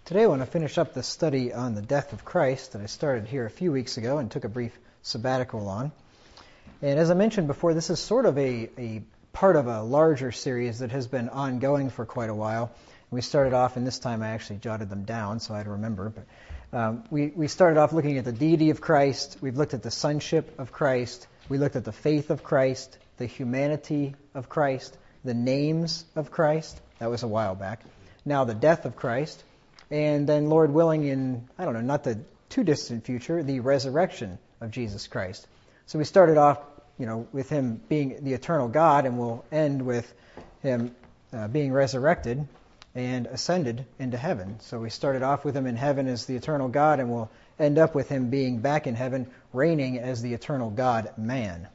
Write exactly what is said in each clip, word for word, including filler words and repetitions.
Today I want to finish up the study on the death of Christ that I started here a few weeks ago and took a brief sabbatical on. And as I mentioned before, this is sort of a, a part of a larger series that has been ongoing for quite a while. We started off, and this time I actually jotted them down so I'd remember. But um, we, we started off looking at the deity of Christ. We've looked at the sonship of Christ. We looked at the faith of Christ, the humanity of Christ, the names of Christ. That was a while back. Now the death of Christ. And then, Lord willing, in, I don't know, not the too distant future, the resurrection of Jesus Christ. So we started off, you know, with Him being the eternal God, and we'll end with Him uh, being resurrected and ascended into heaven. So we started off with Him in heaven as the eternal God, and we'll end up with Him being back in heaven, reigning as the eternal God-man.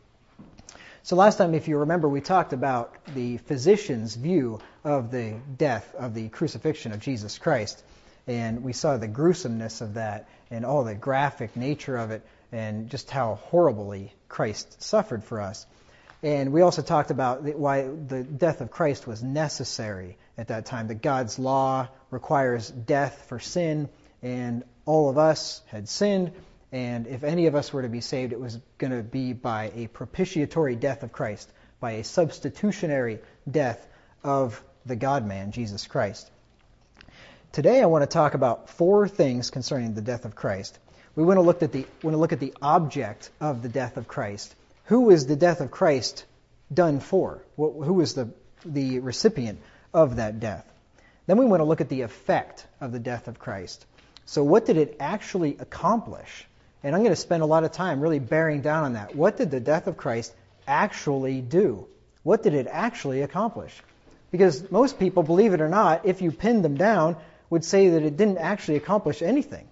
So last time, if you remember, we talked about the physician's view of the death, of the crucifixion of Jesus Christ. And we saw the gruesomeness of that and all the graphic nature of it and just how horribly Christ suffered for us. And we also talked about why the death of Christ was necessary at that time, that God's law requires death for sin, and all of us had sinned. And if any of us were to be saved, it was going to be by a propitiatory death of Christ, by a substitutionary death of the God-man, Jesus Christ. Today I want to talk about four things concerning the death of Christ. We want to look at the want to look at the object of the death of Christ. Who was the death of Christ done for? Who was the, the recipient of that death? Then we want to look at the effect of the death of Christ. So what did it actually accomplish? And I'm going to spend a lot of time really bearing down on that. What did the death of Christ actually do? What did it actually accomplish? Because most people, believe it or not, if you pinned them down, would say that it didn't actually accomplish anything.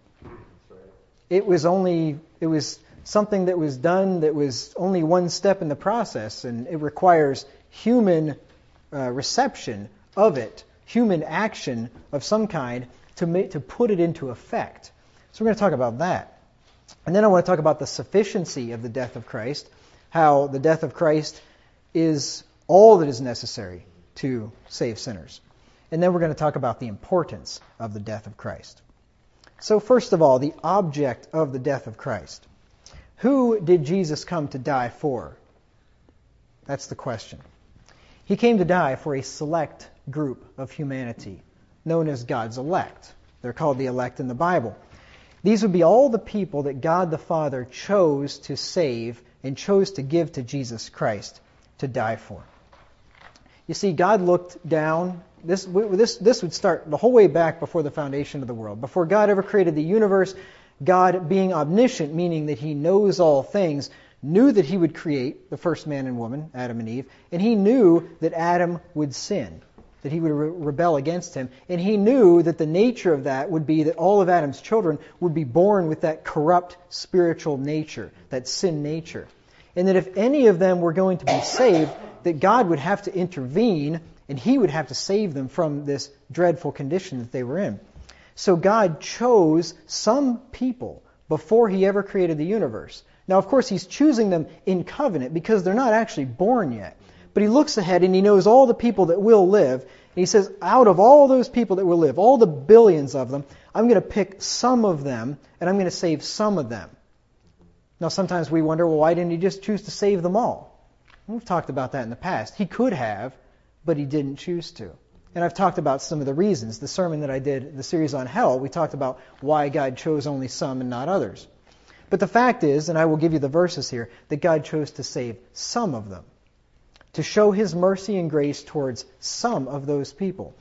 It was only, it was something that was done that was only one step in the process, and it requires human uh, reception of it, human action of some kind to make, to put it into effect. So we're going to talk about that. And then I want to talk about the sufficiency of the death of Christ, how the death of Christ is all that is necessary to save sinners. And then we're going to talk about the importance of the death of Christ. So first of all, the object of the death of Christ. Who did Jesus come to die for? That's the question. He came to die for a select group of humanity, known as God's elect. They're called the elect in the Bible. These would be all the people that God the Father chose to save and chose to give to Jesus Christ to die for. You see, God looked down. This, this, this would start the whole way back before the foundation of the world. Before God ever created the universe, God, being omniscient, meaning that He knows all things, knew that He would create the first man and woman, Adam and Eve, and He knew that Adam would sin, that he would re- rebel against Him. And He knew that the nature of that would be that all of Adam's children would be born with that corrupt spiritual nature, that sin nature. And that if any of them were going to be saved, that God would have to intervene and He would have to save them from this dreadful condition that they were in. So God chose some people before He ever created the universe. Now, of course, He's choosing them in covenant because they're not actually born yet. But He looks ahead and He knows all the people that will live. And He says, out of all those people that will live, all the billions of them, I'm going to pick some of them and I'm going to save some of them. Now, sometimes we wonder, well, why didn't He just choose to save them all? We've talked about that in the past. He could have, but He didn't choose to. And I've talked about some of the reasons. The sermon that I did, the series on hell, we talked about why God chose only some and not others. But the fact is, and I will give you the verses here, that God chose to save some of them, to show His mercy and grace towards some of those people.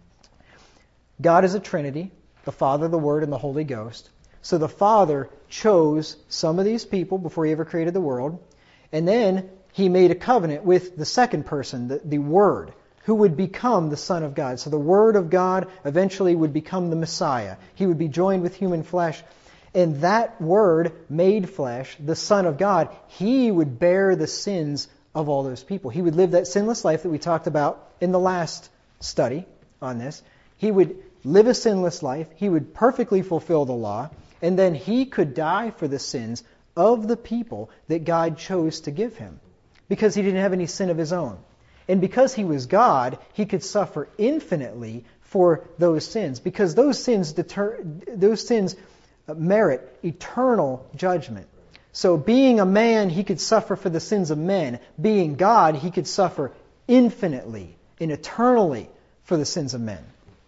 God is a Trinity, the Father, the Word, and the Holy Ghost. So the Father chose some of these people before He ever created the world, and then He made a covenant with the second person, the, the Word, who would become the Son of God. So the Word of God eventually would become the Messiah. He would be joined with human flesh. And that Word made flesh, the Son of God, He would bear the sins of all those people. He would live that sinless life that we talked about in the last study on this. He would live a sinless life. He would perfectly fulfill the law. And then He could die for the sins of the people that God chose to give Him, because He didn't have any sin of His own. And because he was God, he could suffer infinitely for those sins, because those sins deter, those sins merit eternal judgment. So being a man, he could suffer for the sins of men. Being God, he could suffer infinitely and eternally for the sins of men.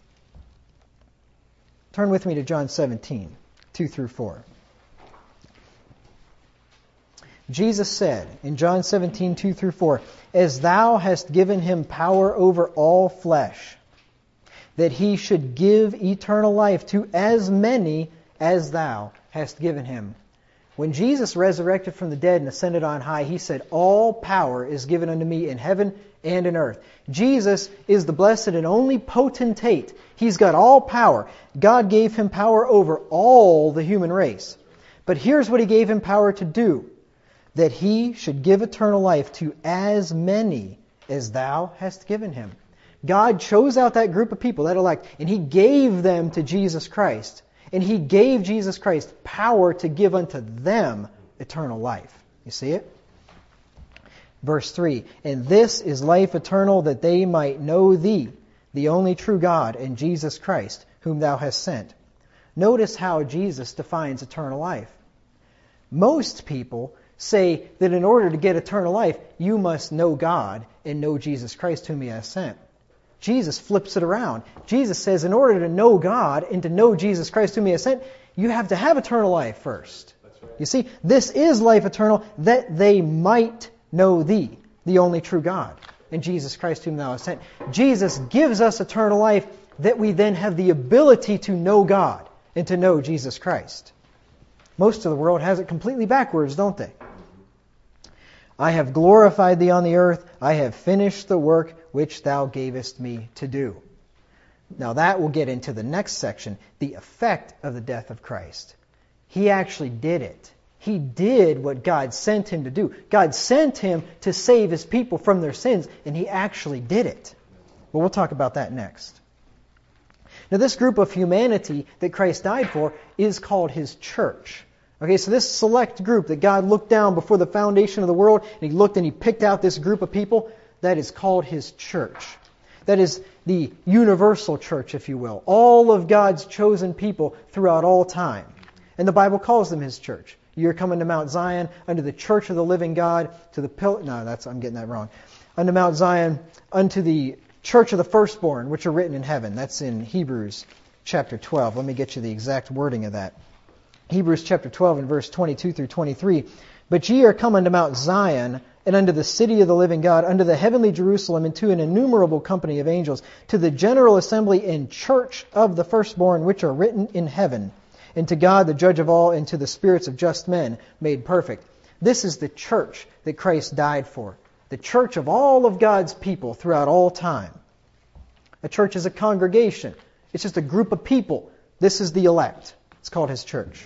Turn with me to John seventeen, two through four. Jesus said in John seventeen, two through four, "As thou hast given him power over all flesh, that he should give eternal life to as many as thou hast given him." When Jesus resurrected from the dead and ascended on high, he said, "All power is given unto me in heaven and in earth." Jesus is the blessed and only potentate. He's got all power. God gave him power over all the human race. But here's what he gave him power to do: that he should give eternal life to as many as thou hast given him. God chose out that group of people, that elect, and he gave them to Jesus Christ. And he gave Jesus Christ power to give unto them eternal life. You see it? Verse three, "And this is life eternal, that they might know thee, the only true God, and Jesus Christ, whom thou hast sent." Notice how Jesus defines eternal life. Most people say that in order to get eternal life, you must know God and know Jesus Christ, whom he has sent. Jesus flips it around. Jesus says in order to know God and to know Jesus Christ, whom he has sent, you have to have eternal life first. That's right. You see, this is life eternal, that they might know thee, the only true God, and Jesus Christ, whom thou hast sent. Jesus gives us eternal life, that we then have the ability to know God and to know Jesus Christ. Most of the world has it completely backwards, don't they? "I have glorified thee on the earth. I have finished the work which thou gavest me to do." Now that will get into the next section, the effect of the death of Christ. He actually did it. He did what God sent him to do. God sent him to save his people from their sins, and he actually did it. But we'll talk about that next. Now this group of humanity that Christ died for is called his church. Okay, so this select group that God looked down before the foundation of the world, and he looked and he picked out this group of people, that is called his church. That is the universal church, if you will. All of God's chosen people throughout all time. And the Bible calls them his church. You're coming to Mount Zion, unto the church of the living God, to the pillar... No, that's I'm getting that wrong. Unto Mount Zion, unto the church of the firstborn, which are written in heaven. That's in Hebrews chapter twelve. Let me get you the exact wording of that. Hebrews chapter twelve and verse twenty-two through twenty-three. "But ye are come unto Mount Zion, and unto the city of the living God, unto the heavenly Jerusalem, and to an innumerable company of angels, to the general assembly and church of the firstborn, which are written in heaven, and to God the judge of all, and to the spirits of just men made perfect." This is the church that Christ died for. The church of all of God's people throughout all time. A church is a congregation. It's just a group of people. This is the elect. It's called his church.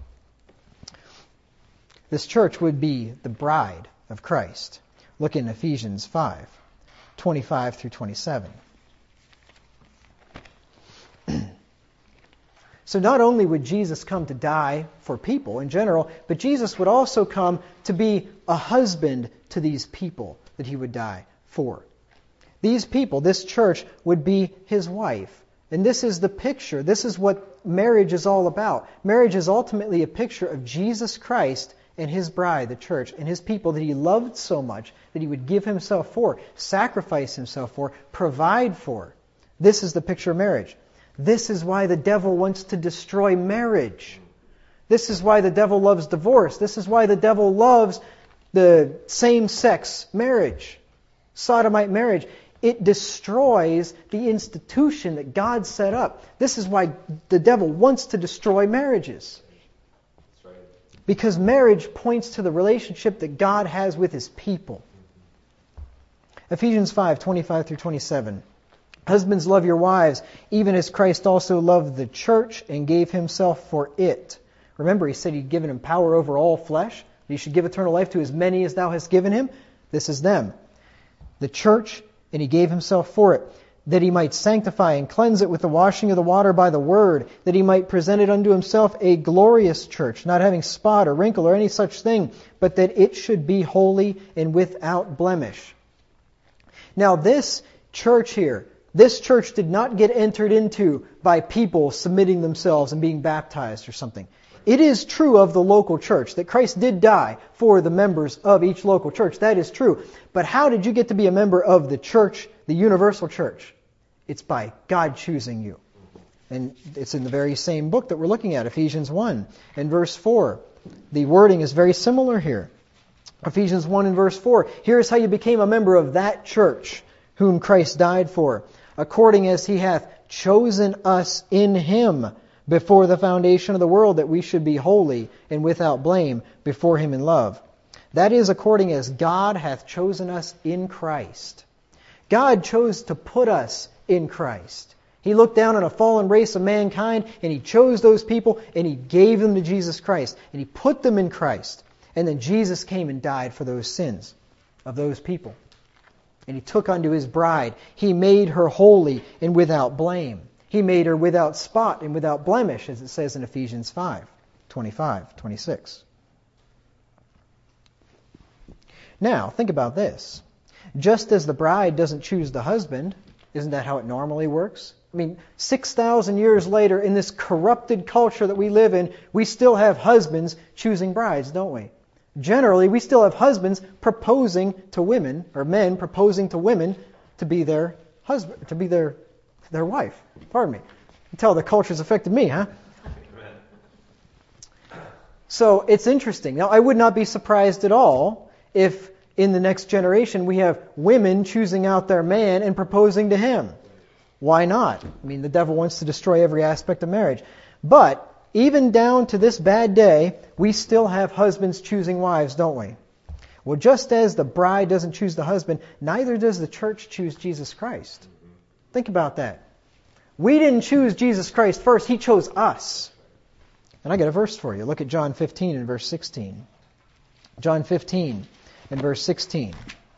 This church would be the bride of Christ. Look in Ephesians five, twenty-five through twenty-seven. So not only would Jesus come to die for people in general, but Jesus would also come to be a husband to these people that he would die for. These people, this church, would be his wife. And this is the picture. This is what marriage is all about. Marriage is ultimately a picture of Jesus Christ and his bride, the church, and his people that he loved so much that he would give himself for, sacrifice himself for, provide for. This is the picture of marriage. This is why the devil wants to destroy marriage. This is why the devil loves divorce. This is why the devil loves the same-sex marriage, sodomite marriage. It destroys the institution that God set up. This is why the devil wants to destroy marriages. Because marriage points to the relationship that God has with his people. Ephesians five, twenty-five through twenty-seven. "Husbands, love your wives, even as Christ also loved the church and gave himself for it." Remember, he said he'd given him power over all flesh. He should give eternal life to as many as thou hast given him. This is them. The church, and he gave himself for it, that he might sanctify and cleanse it with the washing of the water by the word, that he might present it unto himself a glorious church, not having spot or wrinkle or any such thing, but that it should be holy and without blemish. Now this church here, this church did not get entered into by people submitting themselves and being baptized or something. It is true of the local church that Christ did die for the members of each local church. That is true. But how did you get to be a member of the church, the universal church? It's by God choosing you. And it's in the very same book that we're looking at, Ephesians one and verse four. The wording is very similar here. Ephesians one and verse four. Here's how you became a member of that church whom Christ died for. According as He hath chosen us in Him before the foundation of the world, that we should be holy and without blame before Him in love. That is, according as God hath chosen us in Christ. God chose to put us in Christ. He looked down on a fallen race of mankind, and He chose those people, and He gave them to Jesus Christ, and He put them in Christ. And then Jesus came and died for those sins of those people. And He took unto His bride. He made her holy and without blame. He made her without spot and without blemish, as it says in Ephesians five, twenty-five, twenty-six. Now, think about this. Just as the bride doesn't choose the husband, isn't that how it normally works? I mean, six thousand years later, in this corrupted culture that we live in, we still have husbands choosing brides, don't we? Generally, we still have husbands proposing to women, or men proposing to women to be their husband, to be their their wife. Pardon me. You can tell the culture's affected me, huh? So it's interesting. Now, I would not be surprised at all if in the next generation we have women choosing out their man and proposing to him. Why not? I mean, the devil wants to destroy every aspect of marriage. But even down to this bad day, we still have husbands choosing wives, don't we? Well, just as the bride doesn't choose the husband, neither does the church choose Jesus Christ. Think about that. We didn't choose Jesus Christ first. He chose us. And I got a verse for you. Look at John fifteen and verse sixteen. John fifteen and verse sixteen.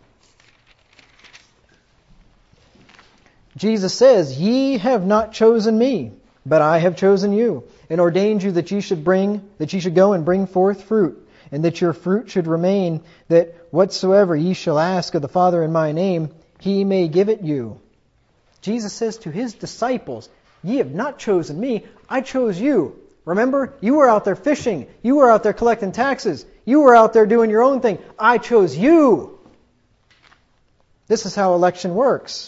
Jesus says, "Ye have not chosen me, but I have chosen you, and ordained you that ye should bring, that ye should go and bring forth fruit, and that your fruit should remain, that whatsoever ye shall ask of the Father in my name, He may give it you." Jesus says to His disciples, "Ye have not chosen me, I chose you." Remember, you were out there fishing. You were out there collecting taxes. You were out there doing your own thing. I chose you. This is how election works.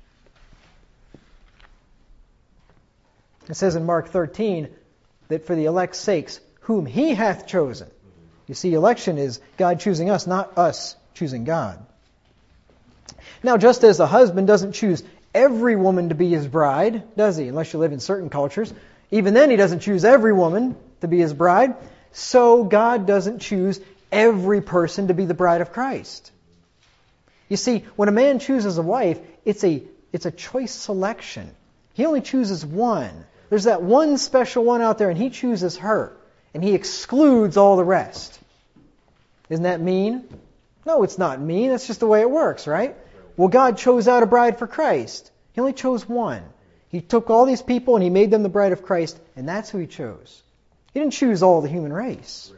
It says in Mark thirteen that for the elect's sakes, whom He hath chosen. You see, election is God choosing us, not us choosing God. Now, just as the husband doesn't choose every woman to be his bride, does he? Unless you live in certain cultures. Even then, He doesn't choose every woman to be His bride. So God doesn't choose every person to be the bride of Christ. You see, when a man chooses a wife, it's a it's a choice selection. He only chooses one. There's that one special one out there, and He chooses her. And He excludes all the rest. Isn't that mean? No, it's not mean. That's just the way it works, right? Well, God chose out a bride for Christ. He only chose one. He took all these people and He made them the bride of Christ, and that's who He chose. He didn't choose all the human race.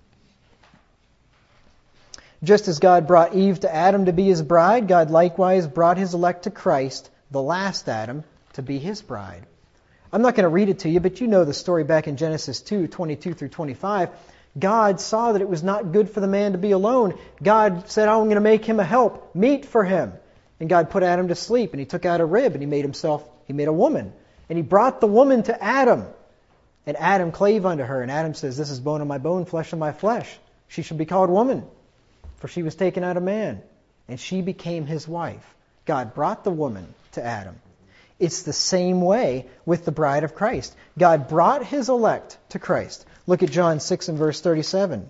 Just as God brought Eve to Adam to be His bride, God likewise brought His elect to Christ, the last Adam, to be His bride. I'm not going to read it to you, but you know the story back in Genesis two, twenty-two through twenty-five. God saw that it was not good for the man to be alone. God said, "I'm going to make him a help, meet for him." And God put Adam to sleep, and He took out a rib, and He made himself, He made a woman. And He brought the woman to Adam. And Adam clave unto her. And Adam says, "This is bone of my bone, flesh of my flesh. She should be called woman, for she was taken out of man." And she became his wife. God brought the woman to Adam. It's the same way with the bride of Christ. God brought His elect to Christ. Look at John six and verse thirty-seven.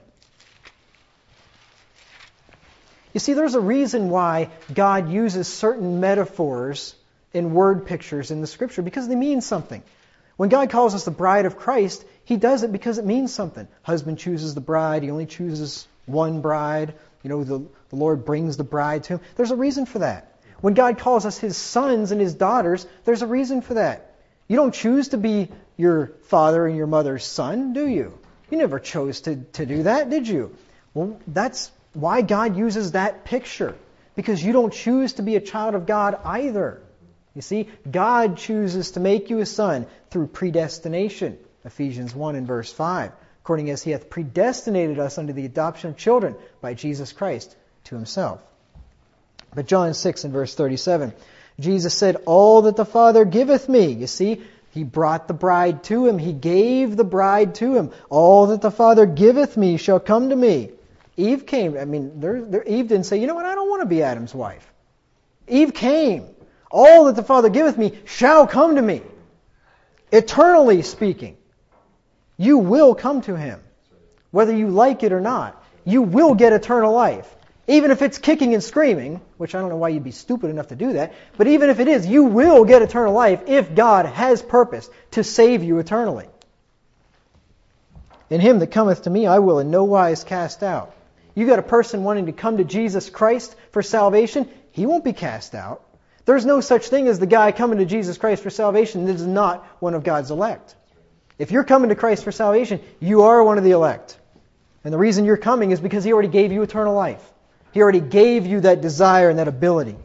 You see, there's a reason why God uses certain metaphors and word pictures in the Scripture, because they mean something. When God calls us the bride of Christ, He does it because it means something. Husband chooses the bride. He only chooses one bride. You know, the, the Lord brings the bride to Him. There's a reason for that. When God calls us His sons and His daughters, there's a reason for that. You don't choose to be your father and your mother's son, do you? You never chose to, to do that, did you? Well, that's why God uses that picture. Because you don't choose to be a child of God either. You see, God chooses to make you a son through predestination. Ephesians one and verse five. According as He hath predestinated us unto the adoption of children by Jesus Christ to Himself. But John six and verse thirty-seven. Jesus said, all that the Father giveth me. You see, He brought the bride to Him. He gave the bride to Him. All that the Father giveth me shall come to me. Eve came. I mean, there, there, Eve didn't say, you know what, I don't want to be Adam's wife. Eve came. All that the Father giveth me shall come to me. Eternally speaking, you will come to Him. Whether you like it or not, you will get eternal life. Even if it's kicking and screaming, which I don't know why you'd be stupid enough to do that, but even if it is, you will get eternal life if God has purpose to save you eternally. In him that cometh to me I will in no wise cast out. You got a person wanting to come to Jesus Christ for salvation, he won't be cast out. There's no such thing as the guy coming to Jesus Christ for salvation that is not one of God's elect. If you're coming to Christ for salvation, you are one of the elect. And the reason you're coming is because He already gave you eternal life. He already gave you that desire and that ability.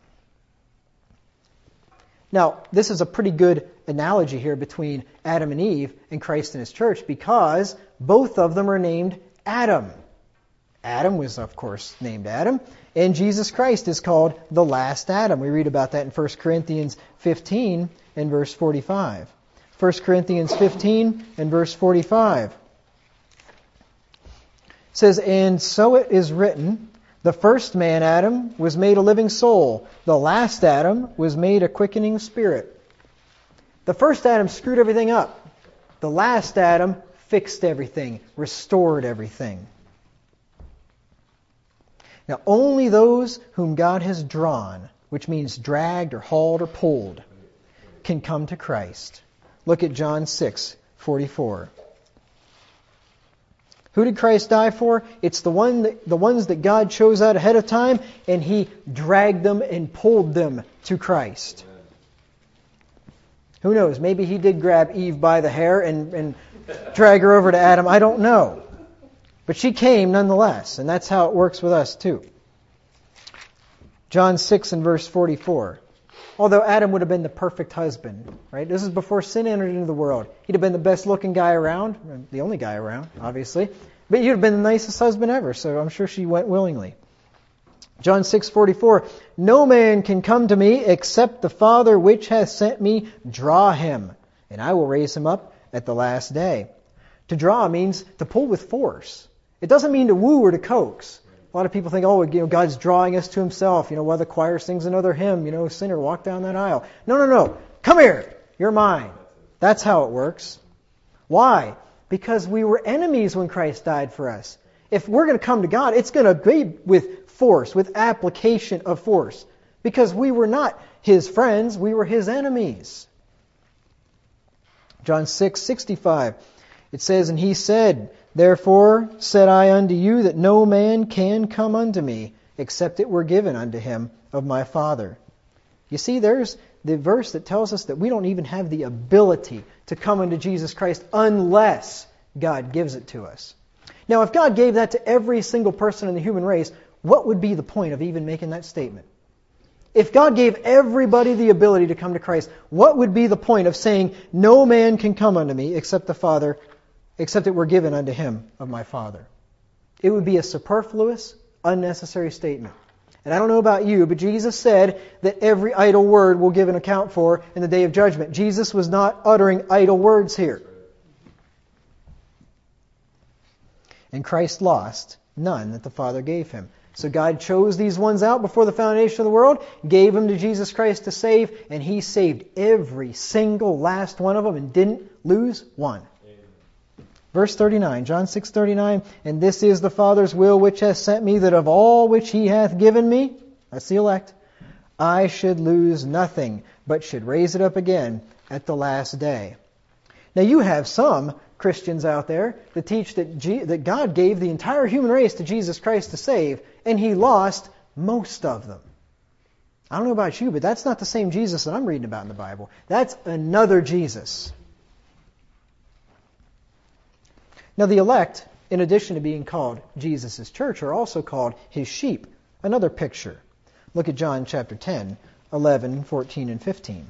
Now, this is a pretty good analogy here between Adam and Eve and Christ and His church, because both of them are named Adam. Adam was, of course, named Adam, and Jesus Christ is called the last Adam. We read about that in First Corinthians fifteen and verse forty-five. First Corinthians fifteen and verse forty-five. It says, and so it is written, the first man, Adam, was made a living soul. The last Adam was made a quickening spirit. The first Adam screwed everything up. The last Adam fixed everything, restored everything. Now, only those whom God has drawn, which means dragged or hauled or pulled, can come to Christ. Look at John six forty-four. Who did Christ die for? It's the one that, the ones that God chose out ahead of time, and He dragged them and pulled them to Christ. Who knows? Maybe He did grab Eve by the hair and, and drag her over to Adam. I don't know. But she came nonetheless, and that's how it works with us too. John six and verse forty-four. Although Adam would have been the perfect husband, right? This is before sin entered into the world. He'd have been the best looking guy around, the only guy around, obviously. But he'd have been the nicest husband ever, so I'm sure she went willingly. John six forty-four, no man can come to me except the Father which hath sent me draw him, and I will raise him up at the last day. To draw means to pull with force. It doesn't mean to woo or to coax. A lot of people think, oh, you know, God's drawing us to Himself. You know, while the choir sings another hymn, you know, sinner, walk down that aisle. No, no, no. Come here. You're mine. That's how it works. Why? Because we were enemies when Christ died for us. If we're going to come to God, it's going to be with force, with application of force. Because we were not His friends, we were His enemies. John six sixty-five. It says, and He said, therefore said I unto you that no man can come unto me, except it were given unto him of my Father. You see, there's the verse that tells us that we don't even have the ability to come unto Jesus Christ unless God gives it to us. Now, if God gave that to every single person in the human race, what would be the point of even making that statement? If God gave everybody the ability to come to Christ, what would be the point of saying, no man can come unto me except the Father, except it were given unto him of my Father? It would be a superfluous, unnecessary statement. And I don't know about you, but Jesus said that every idle word will give an account for in the day of judgment. Jesus was not uttering idle words here. And Christ lost none that the Father gave Him. So God chose these ones out before the foundation of the world, gave them to Jesus Christ to save, and He saved every single last one of them and didn't lose one. Verse thirty-nine, John six thirty-nine, and this is the Father's will which hath sent me, that of all which He hath given me, that's the elect, I should lose nothing, but should raise it up again at the last day. Now you have some Christians out there that teach that, G- that God gave the entire human race to Jesus Christ to save, and He lost most of them. I don't know about you, but that's not the same Jesus that I'm reading about in the Bible. That's another Jesus. Now the elect, in addition to being called Jesus' church, are also called His sheep. Another picture. Look at John chapter ten, eleven, fourteen, and fifteen.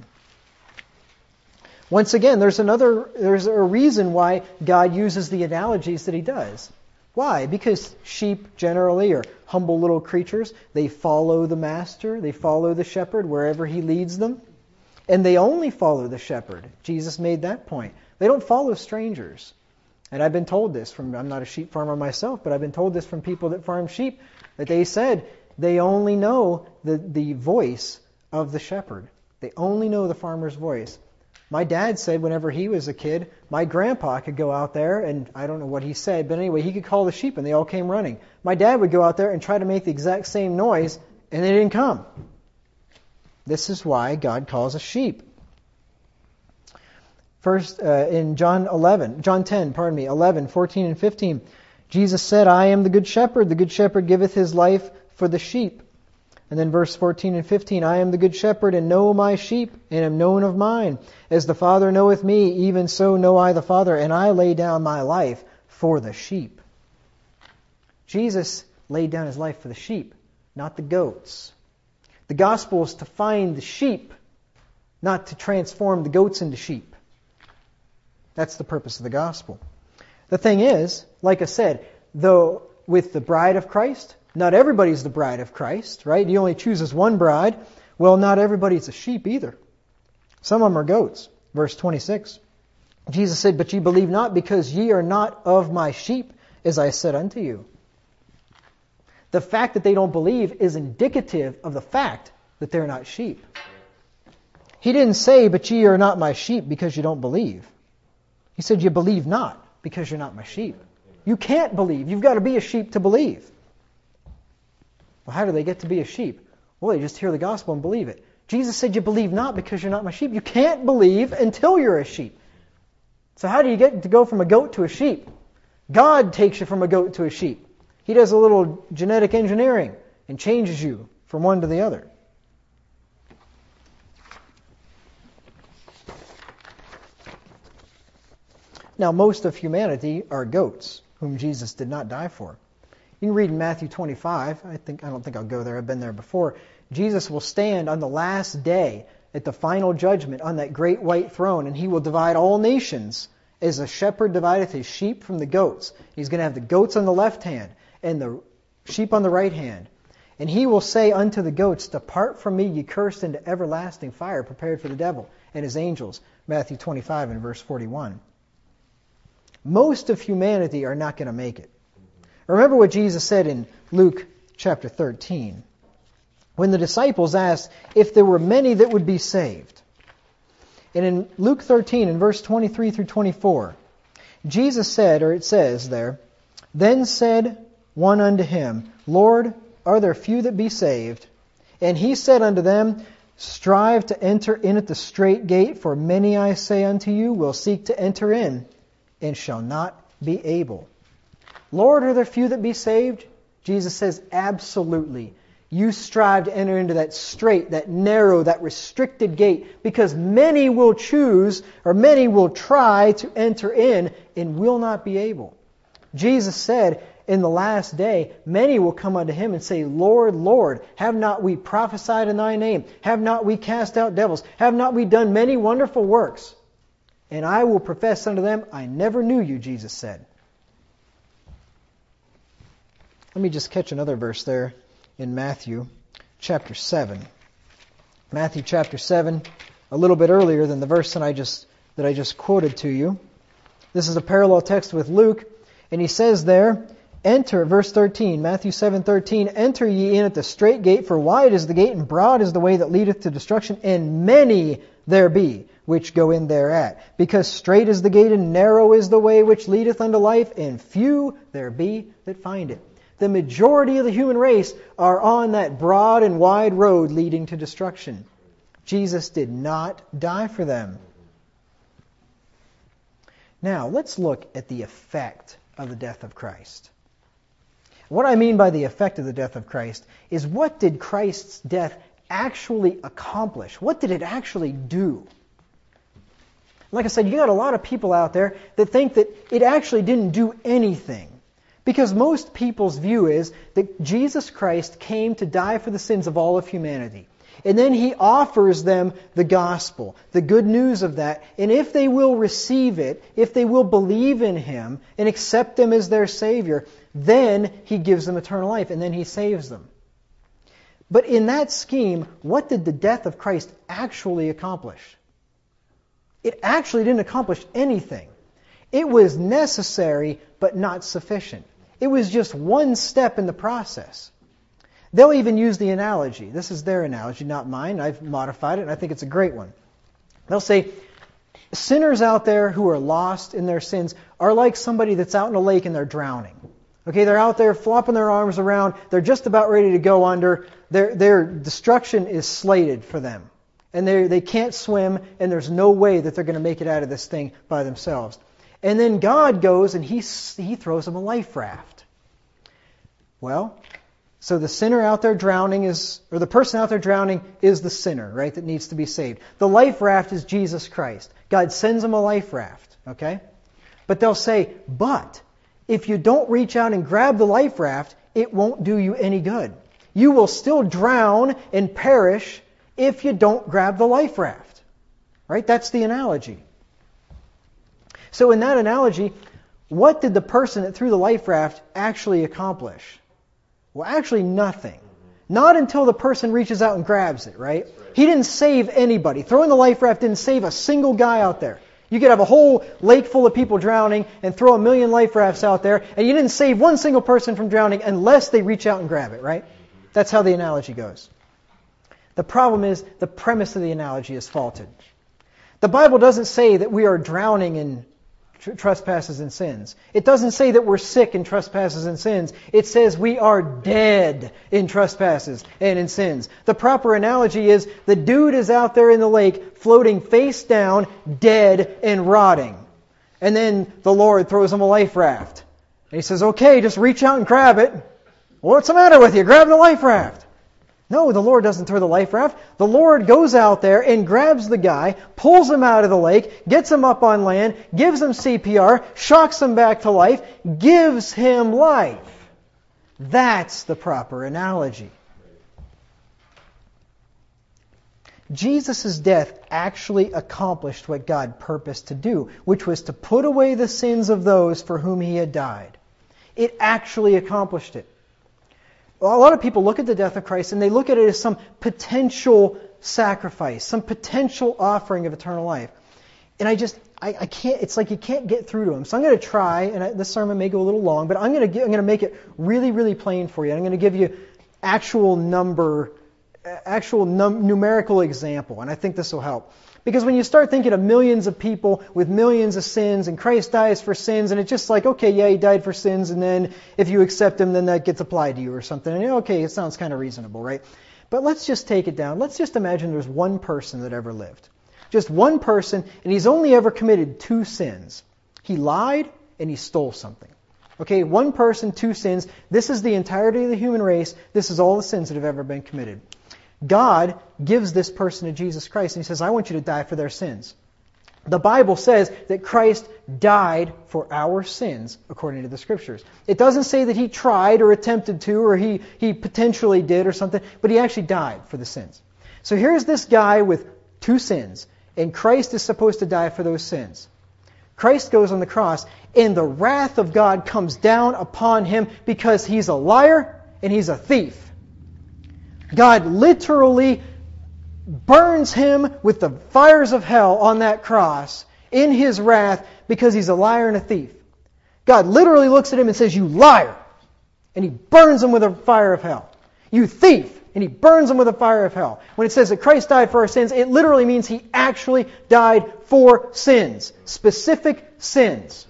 Once again, there's another, there's a reason why God uses the analogies that he does. Why? Because sheep generally are humble little creatures. They follow the master. They follow the shepherd wherever he leads them. And they only follow the shepherd. Jesus made that point. They don't follow strangers. And I've been told this from, I'm not a sheep farmer myself, but I've been told this from people that farm sheep, that they said they only know the, the voice of the shepherd. They only know the farmer's voice. My dad said whenever he was a kid, my grandpa could go out there, and I don't know what he said, but anyway, he could call the sheep and they all came running. My dad would go out there and try to make the exact same noise, and they didn't come. This is why God calls us sheep. First, uh, in John eleven, John ten, pardon me, eleven, fourteen, and fifteen, Jesus said, I am the good shepherd. The good shepherd giveth his life for the sheep. And then verse fourteen and fifteen, I am the good shepherd, and know my sheep, and am known of mine. As the Father knoweth me, even so know I the Father, and I lay down my life for the sheep. Jesus laid down his life for the sheep, not the goats. The gospel is to find the sheep, not to transform the goats into sheep. That's the purpose of the gospel. The thing is, like I said, though with the bride of Christ, not everybody's the bride of Christ, right? He only chooses one bride. Well, not everybody's a sheep either. Some of them are goats. Verse twenty-six. Jesus said, but ye believe not, because ye are not of my sheep, as I said unto you. The fact that they don't believe is indicative of the fact that they're not sheep. He didn't say, but ye are not my sheep because you don't believe. He said, you believe not because you're not my sheep. You can't believe. You've got to be a sheep to believe. Well, how do they get to be a sheep? Well, they just hear the gospel and believe it. Jesus said, you believe not because you're not my sheep. You can't believe until you're a sheep. So how do you get to go from a goat to a sheep? God takes you from a goat to a sheep. He does a little genetic engineering and changes you from one to the other. Now, most of humanity are goats, whom Jesus did not die for. You can read in Matthew twenty-five. I think I don't think I'll go there. I've been there before. Jesus will stand on the last day at the final judgment on that great white throne, and he will divide all nations as a shepherd divideth his sheep from the goats. He's going to have the goats on the left hand and the sheep on the right hand. And he will say unto the goats, depart from me, ye cursed, into everlasting fire, prepared for the devil and his angels. Matthew twenty-five and verse forty-one. Most of humanity are not going to make it. Remember what Jesus said in Luke chapter thirteen. When the disciples asked if there were many that would be saved. And in Luke thirteen, in verse twenty-three through twenty-four, Jesus said, or it says there, then said one unto him, Lord, are there few that be saved? And he said unto them, strive to enter in at the strait gate, for many, I say unto you, will seek to enter in, and shall not be able. Lord, are there few that be saved? Jesus says, absolutely. You strive to enter into that straight, that narrow, that restricted gate, because many will choose, or many will try to enter in and will not be able. Jesus said, in the last day, many will come unto him and say, Lord, Lord, have not we prophesied in thy name? Have not we cast out devils? Have not we done many wonderful works? And I will profess unto them, I never knew you, Jesus said. Let me just catch another verse there in Matthew chapter seven. Matthew chapter seven, a little bit earlier than the verse that I just that I just quoted to you. This is a parallel text with Luke, and he says there, enter, verse thirteen, Matthew seven thirteen, enter ye in at the strait gate, for wide is the gate and broad is the way that leadeth to destruction, and many there be which go in thereat. Because strait is the gate and narrow is the way which leadeth unto life, and few there be that find it. The majority of the human race are on that broad and wide road leading to destruction. Jesus did not die for them. Now, let's look at the effect of the death of Christ. What I mean by the effect of the death of Christ is, what did Christ's death actually accomplish? What did it actually do? Like I said, you got a lot of people out there that think that it actually didn't do anything. Because most people's view is that Jesus Christ came to die for the sins of all of humanity. And then He offers them the gospel, the good news of that. And if they will receive it, if they will believe in Him and accept Him as their Savior, then He gives them eternal life and then He saves them. But in that scheme, what did the death of Christ actually accomplish? It actually didn't accomplish anything. It was necessary, but not sufficient. It was just one step in the process. They'll even use the analogy. This is their analogy, not mine. I've modified it, and I think it's a great one. They'll say, sinners out there who are lost in their sins are like somebody that's out in a lake and they're drowning. Okay, they're out there flopping their arms around. They're just about ready to go under. Their, their destruction is slated for them. And they they can't swim, and there's no way that they're going to make it out of this thing by themselves. And then God goes and He, he throws them a life raft. Well, so the sinner out there drowning is, or the person out there drowning is the sinner, right, that needs to be saved. The life raft is Jesus Christ. God sends them a life raft, okay? But they'll say, but if you don't reach out and grab the life raft, it won't do you any good. You will still drown and perish if you don't grab the life raft, right? That's the analogy. So in that analogy, what did the person that threw the life raft actually accomplish? Well, actually nothing. Not until the person reaches out and grabs it, right? He didn't save anybody. Throwing the life raft didn't save a single guy out there. You could have a whole lake full of people drowning and throw a million life rafts out there, and you didn't save one single person from drowning unless they reach out and grab it, right? That's how the analogy goes. The problem is the premise of the analogy is faulted. The Bible doesn't say that we are drowning in tr- trespasses and sins. It doesn't say that we're sick in trespasses and sins. It says we are dead in trespasses and in sins. The proper analogy is the dude is out there in the lake floating face down, dead and rotting. And then the Lord throws him a life raft. And He says, okay, just reach out and grab it. Well, what's the matter with you? Grab the life raft. No, the Lord doesn't throw the life raft. The Lord goes out there and grabs the guy, pulls him out of the lake, gets him up on land, gives him C P R, shocks him back to life, gives him life. That's the proper analogy. Jesus' death actually accomplished what God purposed to do, which was to put away the sins of those for whom He had died. It actually accomplished it. Well, a lot of people look at the death of Christ and they look at it as some potential sacrifice, some potential offering of eternal life. And I just, I, I can't, it's like you can't get through to Him. So I'm going to try, and I, this sermon may go a little long, but I'm going to I'm going to make it really, really plain for you. I'm going to give you actual number, actual num- numerical example, and I think this will help. Because when you start thinking of millions of people with millions of sins, and Christ dies for sins, and it's just like, okay, yeah, He died for sins, and then if you accept Him, then that gets applied to you or something. And okay, it sounds kind of reasonable, right? But let's just take it down. Let's just imagine there's one person that ever lived. Just one person, and he's only ever committed two sins. He lied, and he stole something. Okay, one person, two sins. This is the entirety of the human race. This is all the sins that have ever been committed. God gives this person to Jesus Christ, and He says, I want you to die for their sins. The Bible says that Christ died for our sins, according to the Scriptures. It doesn't say that He tried or attempted to, or he, he potentially did or something, but He actually died for the sins. So here's this guy with two sins, and Christ is supposed to die for those sins. Christ goes on the cross, and the wrath of God comes down upon Him because He's a liar and He's a thief. God literally burns Him with the fires of hell on that cross in His wrath because He's a liar and a thief. God literally looks at Him and says, you liar! And He burns Him with a fire of hell. You thief! And He burns Him with a fire of hell. When it says that Christ died for our sins, it literally means He actually died for sins. Specific sins.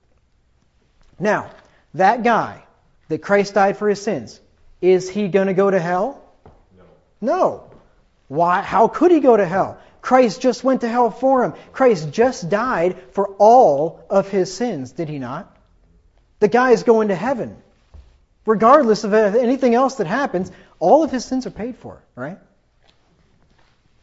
Now, that guy that Christ died for his sins, is he going to go to hell? No. Why? How could he go to hell? Christ just went to hell for him. Christ just died for all of his sins, did He not? The guy is going to heaven. Regardless of anything else that happens, all of his sins are paid for, right?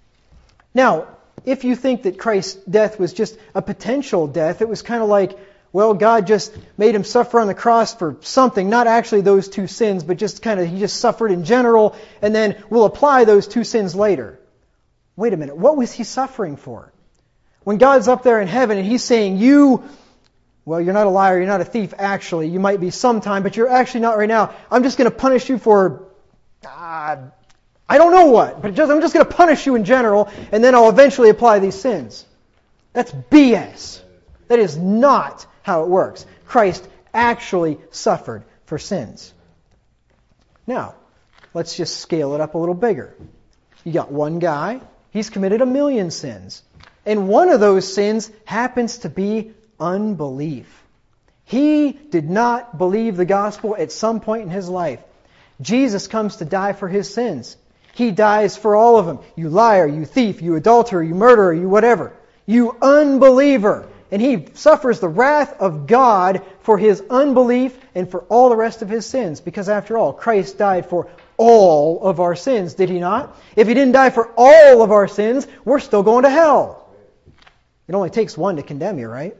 Now, if you think that Christ's death was just a potential death, it was kind of like, well, God just made him suffer on the cross for something, not actually those two sins, but just kind of, he just suffered in general, and then we'll apply those two sins later. Wait a minute, what was he suffering for? When God's up there in heaven and he's saying, you, well, you're not a liar, you're not a thief, actually. You might be sometime, but you're actually not right now. I'm just going to punish you for, uh, I don't know what, but just, I'm just going to punish you in general, and then I'll eventually apply these sins. That's B S. That is not how it works. Christ actually suffered for sins. Now, let's just scale it up a little bigger. You got one guy, he's committed a million sins. And one of those sins happens to be unbelief. He did not believe the gospel at some point in his life. Jesus comes to die for his sins. He dies for all of them. You liar, you thief, you adulterer, you murderer, you whatever. You unbeliever. And he suffers the wrath of God for his unbelief and for all the rest of his sins. Because after all, Christ died for all of our sins, did he not? If he didn't die for all of our sins, we're still going to hell. It only takes one to condemn you, right?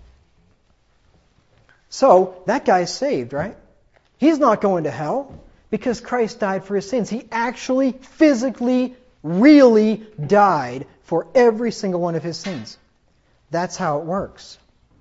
So, that guy's saved, right? He's not going to hell because Christ died for his sins. He actually, physically, really died for every single one of his sins. That's how it works.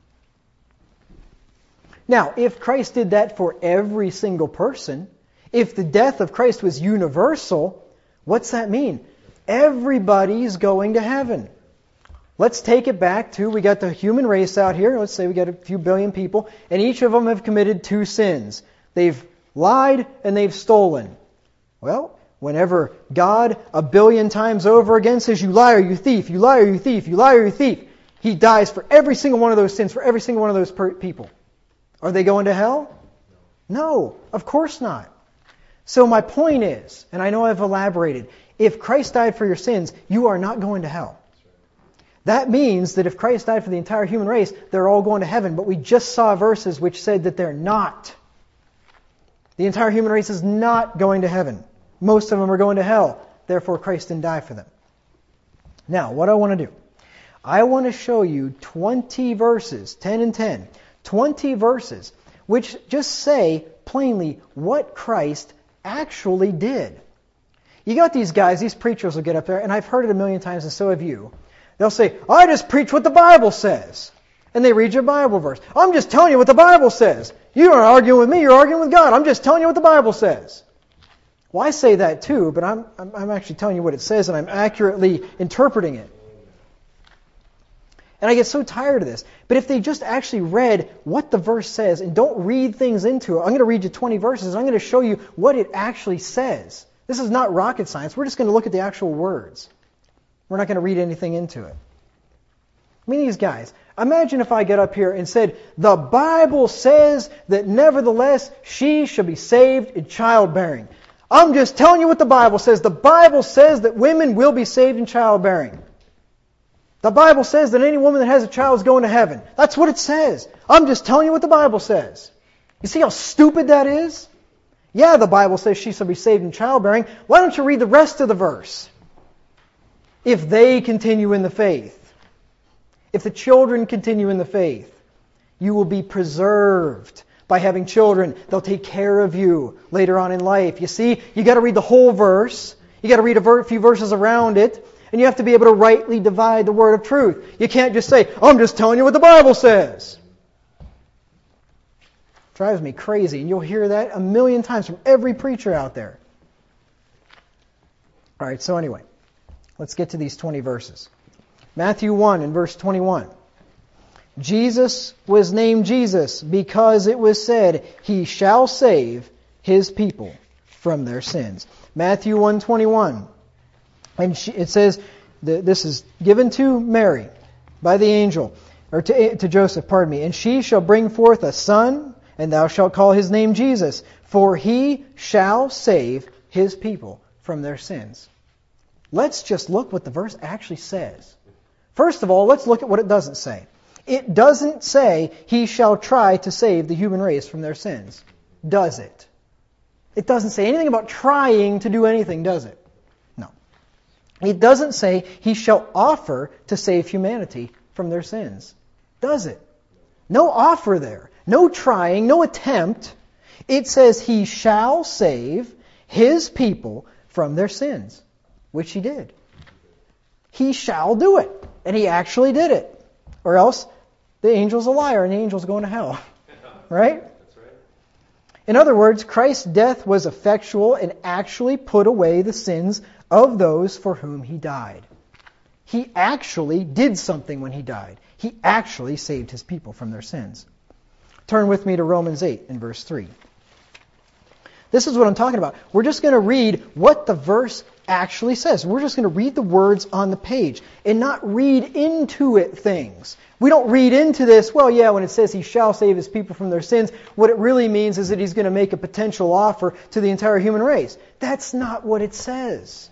Now, if Christ did that for every single person, if the death of Christ was universal, what's that mean? Everybody's going to heaven. Let's take it back to, we got the human race out here. Let's say we got a few billion people, and each of them have committed two sins. They've lied and they've stolen. Well, whenever God a billion times over again says, you liar, you thief, you liar, you thief, you liar, you thief, he dies for every single one of those sins, for every single one of those per- people. Are they going to hell? No, of course not. So my point is, and I know I've elaborated, if Christ died for your sins, you are not going to hell. That means that if Christ died for the entire human race, they're all going to heaven. But we just saw verses which said that they're not. The entire human race is not going to heaven. Most of them are going to hell. Therefore, Christ didn't die for them. Now, what I want to do, I want to show you twenty verses, ten and ten, twenty verses, which just say plainly what Christ actually did. You got these guys, these preachers will get up there, and I've heard it a million times, and so have you. They'll say, I just preach what the Bible says. And they read your Bible verse. I'm just telling you what the Bible says. You aren't arguing with me, you're arguing with God. I'm just telling you what the Bible says. Well, I say that too, but I'm, I'm, I'm actually telling you what it says, and I'm accurately interpreting it. And I get so tired of this. But if they just actually read what the verse says and don't read things into it, I'm going to read you twenty verses, and I'm going to show you what it actually says. This is not rocket science. We're just going to look at the actual words. We're not going to read anything into it. I mean, these guys. Imagine if I get up here and said, the Bible says that nevertheless she shall be saved in childbearing. I'm just telling you what the Bible says. The Bible says that women will be saved in childbearing. The Bible says that any woman that has a child is going to heaven. That's what it says. I'm just telling you what the Bible says. You see how stupid that is? Yeah, the Bible says she shall be saved in childbearing. Why don't you read the rest of the verse? If they continue in the faith, if the children continue in the faith, you will be preserved by having children. They'll take care of you later on in life. You see, you got to read the whole verse. You got to read a ver- few verses around it. And you have to be able to rightly divide the word of truth. You can't just say, I'm just telling you what the Bible says. It drives me crazy. And you'll hear that a million times from every preacher out there. All right, so anyway, let's get to these twenty verses. Matthew one and verse twenty-one. Jesus was named Jesus because it was said, He shall save His people from their sins. Matthew one twenty-one. And she, it says, this is given to Mary by the angel, or to, to Joseph, pardon me. And she shall bring forth a son, and thou shalt call his name Jesus, for he shall save his people from their sins. Let's just look what the verse actually says. First of all, let's look at what it doesn't say. It doesn't say he shall try to save the human race from their sins. Does it? It doesn't say anything about trying to do anything, does it? It doesn't say he shall offer to save humanity from their sins. Does it? No offer there. No trying, no attempt. It says He shall save His people from their sins, which He did. He shall do it. And He actually did it. Or else the angel's a liar and the angel's going to hell. Right? That's right. In other words, Christ's death was effectual and actually put away the sins of those for whom He died. He actually did something when He died. He actually saved His people from their sins. Turn with me to Romans eight in verse three. This is what I'm talking about. We're just going to read what the verse actually says. We're just going to read the words on the page and not read into it things. We don't read into this, well, yeah, when it says He shall save His people from their sins, what it really means is that He's going to make a potential offer to the entire human race. That's not what it says.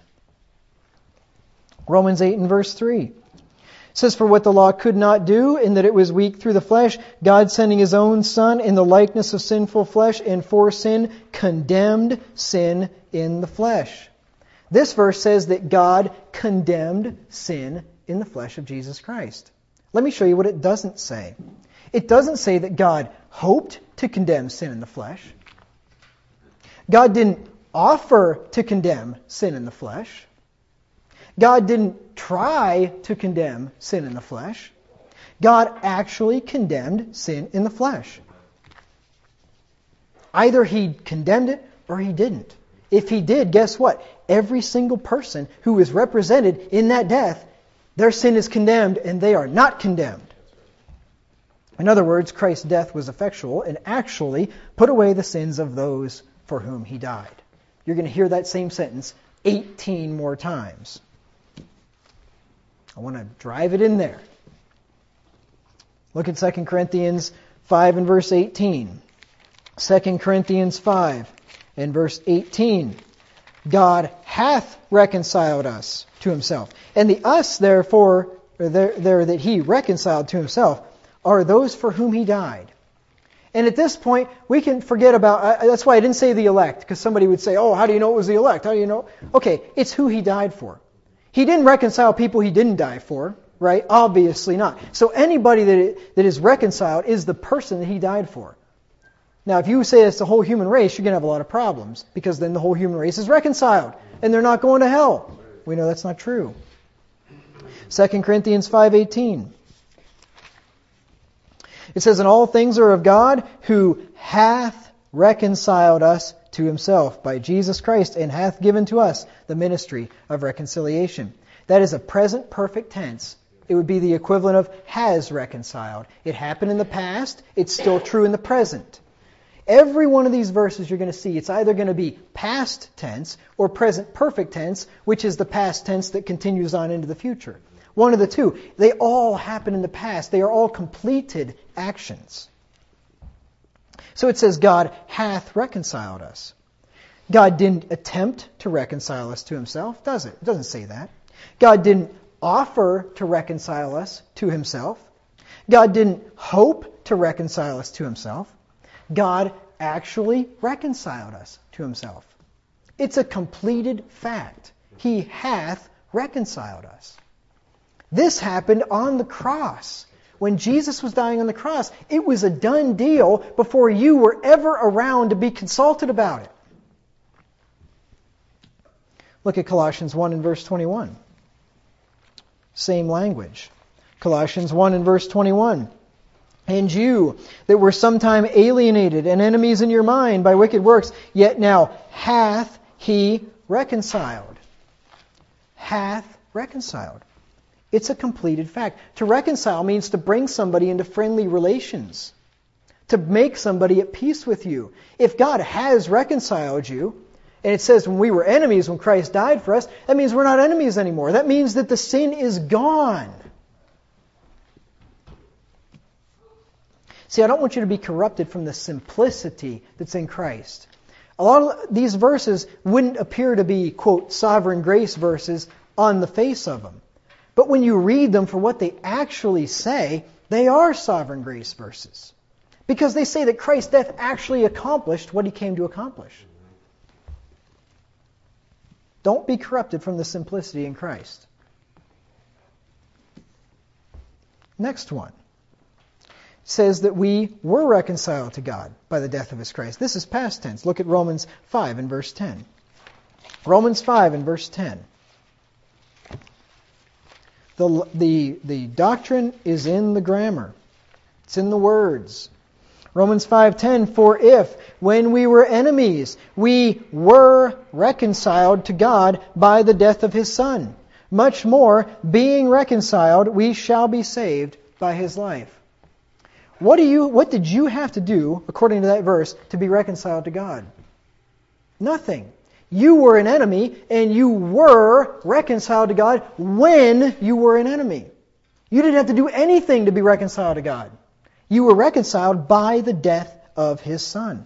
Romans eight and verse three. It says, for what the law could not do, in that it was weak through the flesh, God sending His own Son in the likeness of sinful flesh, and for sin, condemned sin in the flesh. This verse says that God condemned sin in the flesh of Jesus Christ. Let me show you what it doesn't say. It doesn't say that God hoped to condemn sin in the flesh. God didn't offer to condemn sin in the flesh. God didn't try to condemn sin in the flesh. God actually condemned sin in the flesh. Either He condemned it or He didn't. If He did, guess what? Every single person who is represented in that death, their sin is condemned and they are not condemned. In other words, Christ's death was effectual and actually put away the sins of those for whom He died. You're going to hear that same sentence eighteen more times. I want to drive it in there. Look at Second Corinthians five and verse eighteen. Second Corinthians five and verse eighteen. God hath reconciled us to Himself. And the us, therefore, or there, there that He reconciled to Himself, are those for whom He died. And at this point, we can forget about, uh, that's why I didn't say the elect, because somebody would say, oh, how do you know it was the elect? How do you know? Okay, it's who He died for. He didn't reconcile people He didn't die for, right? Obviously not. So anybody that it, that is reconciled is the person that He died for. Now, if you say it's the whole human race, you're going to have a lot of problems, because then the whole human race is reconciled, and they're not going to hell. We know that's not true. Second Corinthians five eighteen. It says, and all things are of God, who hath reconciled us to Himself by Jesus Christ, and hath given to us the ministry of reconciliation. That is a present perfect tense. It would be the equivalent of has reconciled. It happened in the past. It's still true in the present. Every one of these verses you're going to see, it's either going to be past tense or present perfect tense, which is the past tense that continues on into the future. One of the two. They all happen in the past. They are all completed actions. So it says God hath reconciled us. God didn't attempt to reconcile us to Himself, does it? It doesn't say that. God didn't offer to reconcile us to Himself. God didn't hope to reconcile us to Himself. God actually reconciled us to Himself. It's a completed fact. He hath reconciled us. This happened on the cross. When Jesus was dying on the cross, it was a done deal before you were ever around to be consulted about it. Look at Colossians one and verse twenty-one. Same language. Colossians one and verse twenty-one. And you that were sometime alienated and enemies in your mind by wicked works, yet now hath He reconciled. Hath reconciled. It's a completed fact. To reconcile means to bring somebody into friendly relations. To make somebody at peace with you. If God has reconciled you, and it says when we were enemies when Christ died for us, that means we're not enemies anymore. That means that the sin is gone. See, I don't want you to be corrupted from the simplicity that's in Christ. A lot of these verses wouldn't appear to be, quote, sovereign grace verses on the face of them. But when you read them for what they actually say, they are sovereign grace verses. Because they say that Christ's death actually accomplished what He came to accomplish. Don't be corrupted from the simplicity in Christ. Next one. says that we were reconciled to God by the death of His Christ. This is past tense. Look at Romans five and verse ten. Romans five and verse ten. The, the, the doctrine is in the grammar. It's in the words. Romans five ten, for if, when we were enemies, we were reconciled to God by the death of His Son, much more, being reconciled, we shall be saved by His life. What do you, what did you have to do, according to that verse, to be reconciled to God? Nothing. You were an enemy, and you were reconciled to God when you were an enemy. You didn't have to do anything to be reconciled to God. You were reconciled by the death of His Son.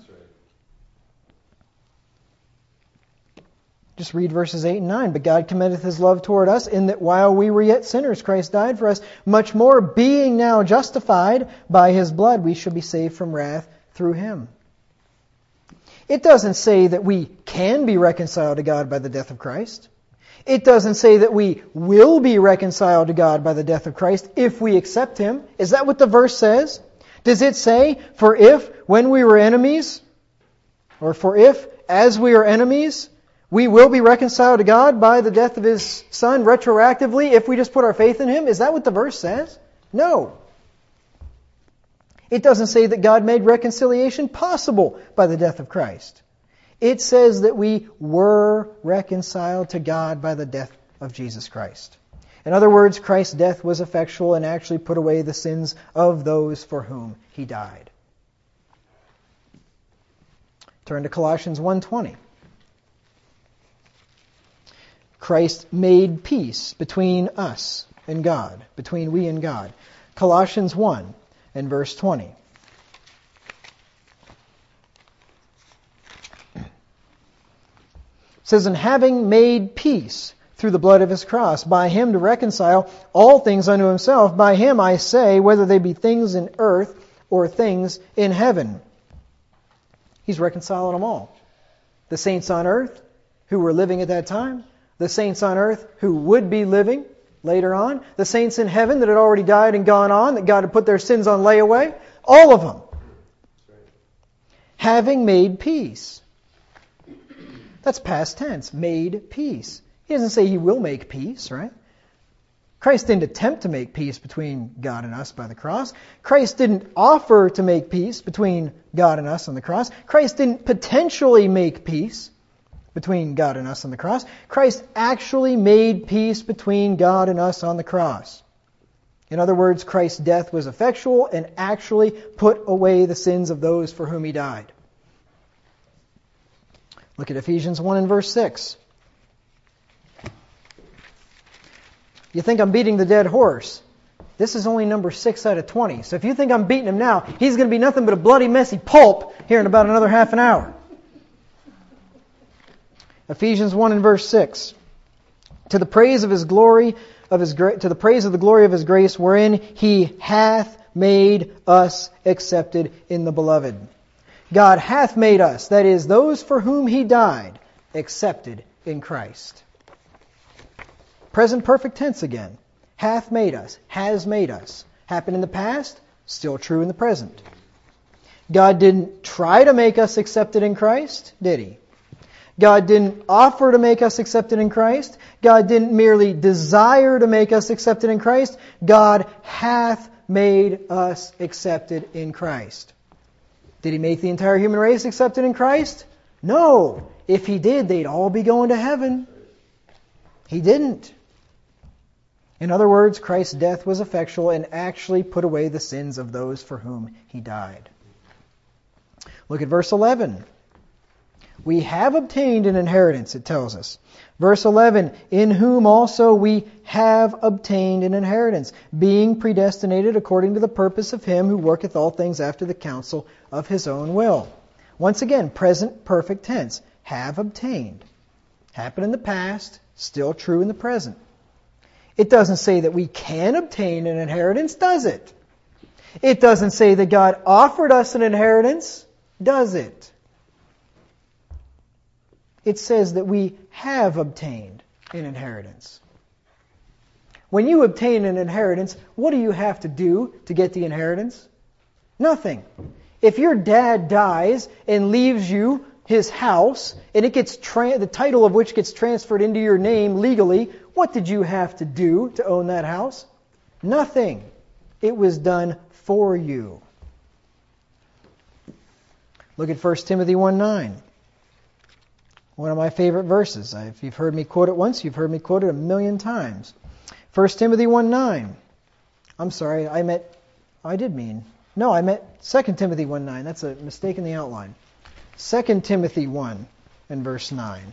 Just read verses eight and nine. But God commendeth His love toward us, in that while we were yet sinners, Christ died for us. Much more, being now justified by His blood, we shall be saved from wrath through Him. It doesn't say that we can be reconciled to God by the death of Christ. It doesn't say that we will be reconciled to God by the death of Christ if we accept Him. Is that what the verse says? Does it say, for if, when we were enemies, or for if, as we are enemies, we will be reconciled to God by the death of His Son retroactively if we just put our faith in Him? Is that what the verse says? No. It doesn't say that God made reconciliation possible by the death of Christ. It says that we were reconciled to God by the death of Jesus Christ. In other words, Christ's death was effectual and actually put away the sins of those for whom He died. Turn to Colossians one twenty. Christ made peace between us and God, between we and God. Colossians one and verse twenty. It says, and having made peace through the blood of His cross, by Him to reconcile all things unto Himself, by Him I say, whether they be things in earth or things in heaven. He's reconciling them all. The saints on earth who were living at that time, the saints on earth who would be living later on, the saints in heaven that had already died and gone on, that God had put their sins on layaway, all of them. Having made peace. That's past tense, made peace. He doesn't say He will make peace, right? Christ didn't attempt to make peace between God and us by the cross. Christ didn't offer to make peace between God and us on the cross. Christ didn't potentially make peace between God and us on the cross. Christ actually made peace between God and us on the cross. In other words, Christ's death was effectual and actually put away the sins of those for whom He died. Look at Ephesians one and verse six. You think I'm beating the dead horse. This is only number six out of twenty. So if you think I'm beating him now, he's going to be nothing but a bloody, messy pulp here in about another half an hour. Ephesians one and verse six. To the praise of His glory, of His gra- to the praise of the glory of His grace, wherein He hath made us accepted in the Beloved. God hath made us, that is, those for whom He died, accepted in Christ. Present perfect tense again. Hath made us, has made us. Happened in the past, still true in the present. God didn't try to make us accepted in Christ, did He? God didn't offer to make us accepted in Christ. God didn't merely desire to make us accepted in Christ. God hath made us accepted in Christ. Did He make the entire human race accepted in Christ? No. If He did, they'd all be going to heaven. He didn't. In other words, Christ's death was effectual and actually put away the sins of those for whom He died. Look at verse eleven. We have obtained an inheritance, it tells us. Verse eleven, in whom also we have obtained an inheritance, being predestinated according to the purpose of Him who worketh all things after the counsel of His own will. Once again, present perfect tense. Have obtained. Happened in the past, still true in the present. It doesn't say that we can obtain an inheritance, does it? It doesn't say that God offered us an inheritance, does it? It says that we have obtained an inheritance. When you obtain an inheritance, what do you have to do to get the inheritance? Nothing. If your dad dies and leaves you his house, and it gets tra- the title of which gets transferred into your name legally, what did you have to do to own that house? Nothing. It was done for you. Look at First Timothy one nine. One of my favorite verses. If you've heard me quote it once, you've heard me quote it a million times. First Timothy one nine. I'm sorry, I meant, I did mean, no, I meant Second Timothy one nine. That's a mistake in the outline. Second Timothy one and verse nine.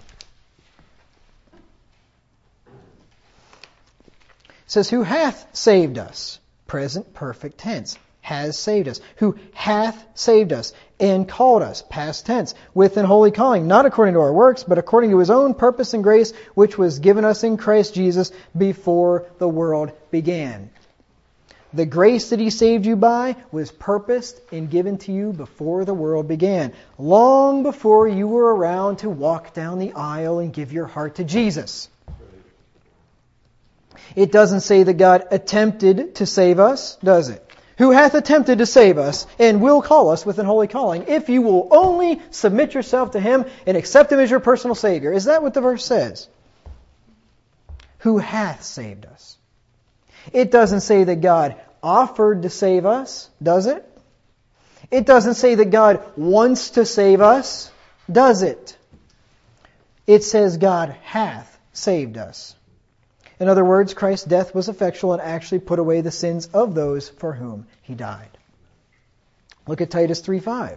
It says, who hath saved us, present perfect tense, has saved us, who hath saved us, and called us, past tense, with an holy calling, not according to our works, but according to His own purpose and grace, which was given us in Christ Jesus before the world began. The grace that He saved you by was purposed and given to you before the world began, long before you were around to walk down the aisle and give your heart to Jesus. It doesn't say that God attempted to save us, does it? Who hath attempted to save us and will call us with an holy calling, if you will only submit yourself to Him and accept Him as your personal Savior. Is that what the verse says? Who hath saved us? It doesn't say that God offered to save us, does it? It doesn't say that God wants to save us, does it? It says God hath saved us. In other words, Christ's death was effectual and actually put away the sins of those for whom He died. Look at Titus three five.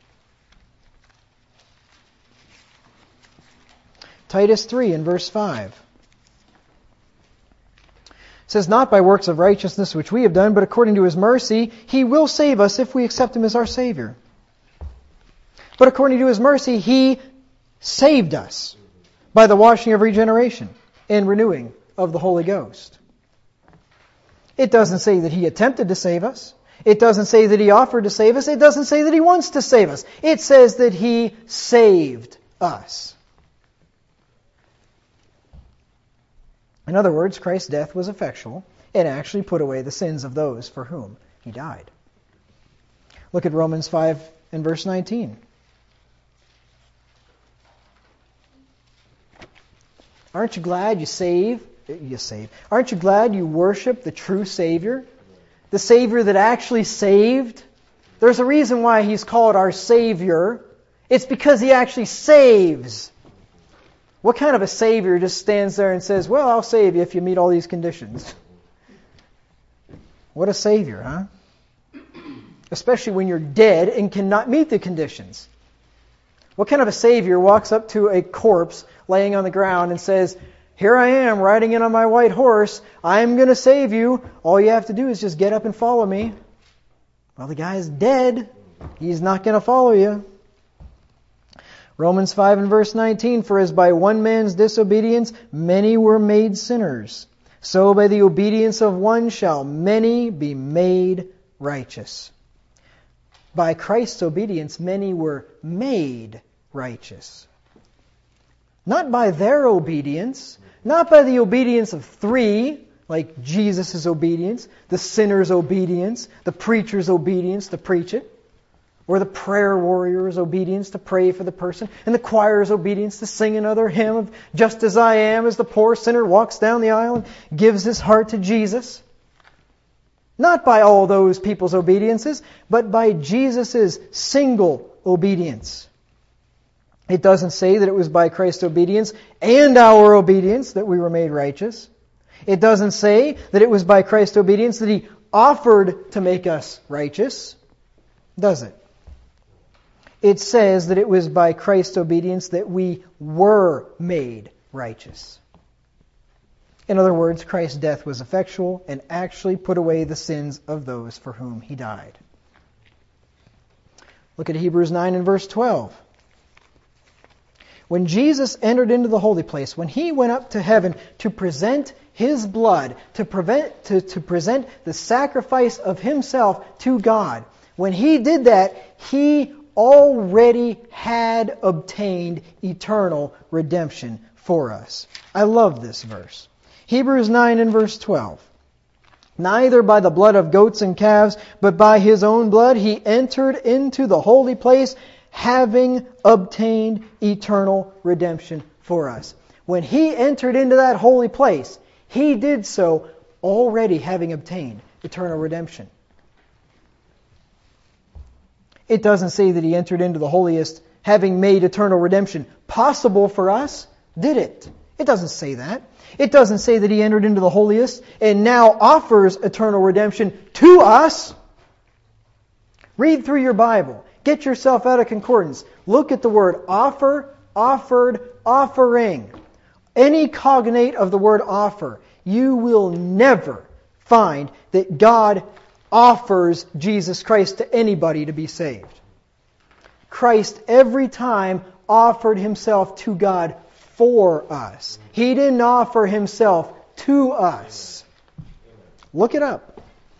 Titus three and verse five. It says, not by works of righteousness which we have done, but according to His mercy, He will save us if we accept Him as our Savior. But according to His mercy, He saved us by the washing of regeneration and renewing of the Holy Ghost. It doesn't say that He attempted to save us. It doesn't say that He offered to save us. It doesn't say that He wants to save us. It says that He saved us. In other words, Christ's death was effectual and actually put away the sins of those for whom He died. Look at Romans five and verse nineteen. Aren't you glad you save? You save. Aren't you glad you worship the true Savior? The Savior that actually saved? There's a reason why He's called our Savior. It's because He actually saves. What kind of a Savior just stands there and says, well, I'll save you if you meet all these conditions? What a Savior, huh? Especially when you're dead and cannot meet the conditions. What kind of a Savior walks up to a corpse laying on the ground and says, here I am, riding in on my white horse. I'm going to save you. All you have to do is just get up and follow me. Well, the guy's dead. He's not going to follow you. Romans five and verse nineteen, for as by one man's disobedience many were made sinners, so by the obedience of one shall many be made righteous. By Christ's obedience many were made righteous. Not by their obedience, not by the obedience of three, like Jesus' obedience, the sinner's obedience, the preacher's obedience to preach it, or the prayer warrior's obedience to pray for the person, and the choir's obedience to sing another hymn of just as I am, as the poor sinner walks down the aisle and gives his heart to Jesus. Not by all those people's obediences, but by Jesus' single obedience. It doesn't say that it was by Christ's obedience and our obedience that we were made righteous. It doesn't say that it was by Christ's obedience that He offered to make us righteous, does it? It says that it was by Christ's obedience that we were made righteous. In other words, Christ's death was effectual and actually put away the sins of those for whom He died. Look at Hebrews nine and verse twelve. When Jesus entered into the holy place, when He went up to heaven to present His blood, to, prevent, to, to present the sacrifice of Himself to God, when He did that, He already had obtained eternal redemption for us. I love this verse. Hebrews nine and verse twelve. Neither by the blood of goats and calves, but by His own blood He entered into the holy place, having obtained eternal redemption for us. When He entered into that holy place, He did so already having obtained eternal redemption. It doesn't say that He entered into the holiest having made eternal redemption possible for us, did it? It doesn't say that. It doesn't say that He entered into the holiest and now offers eternal redemption to us. Read through your Bible. Get yourself out of concordance. Look at the word offer, offered, offering. Any cognate of the word offer, you will never find that God offers Jesus Christ to anybody to be saved. Christ every time offered Himself to God for us. He didn't offer Himself to us. Look it up.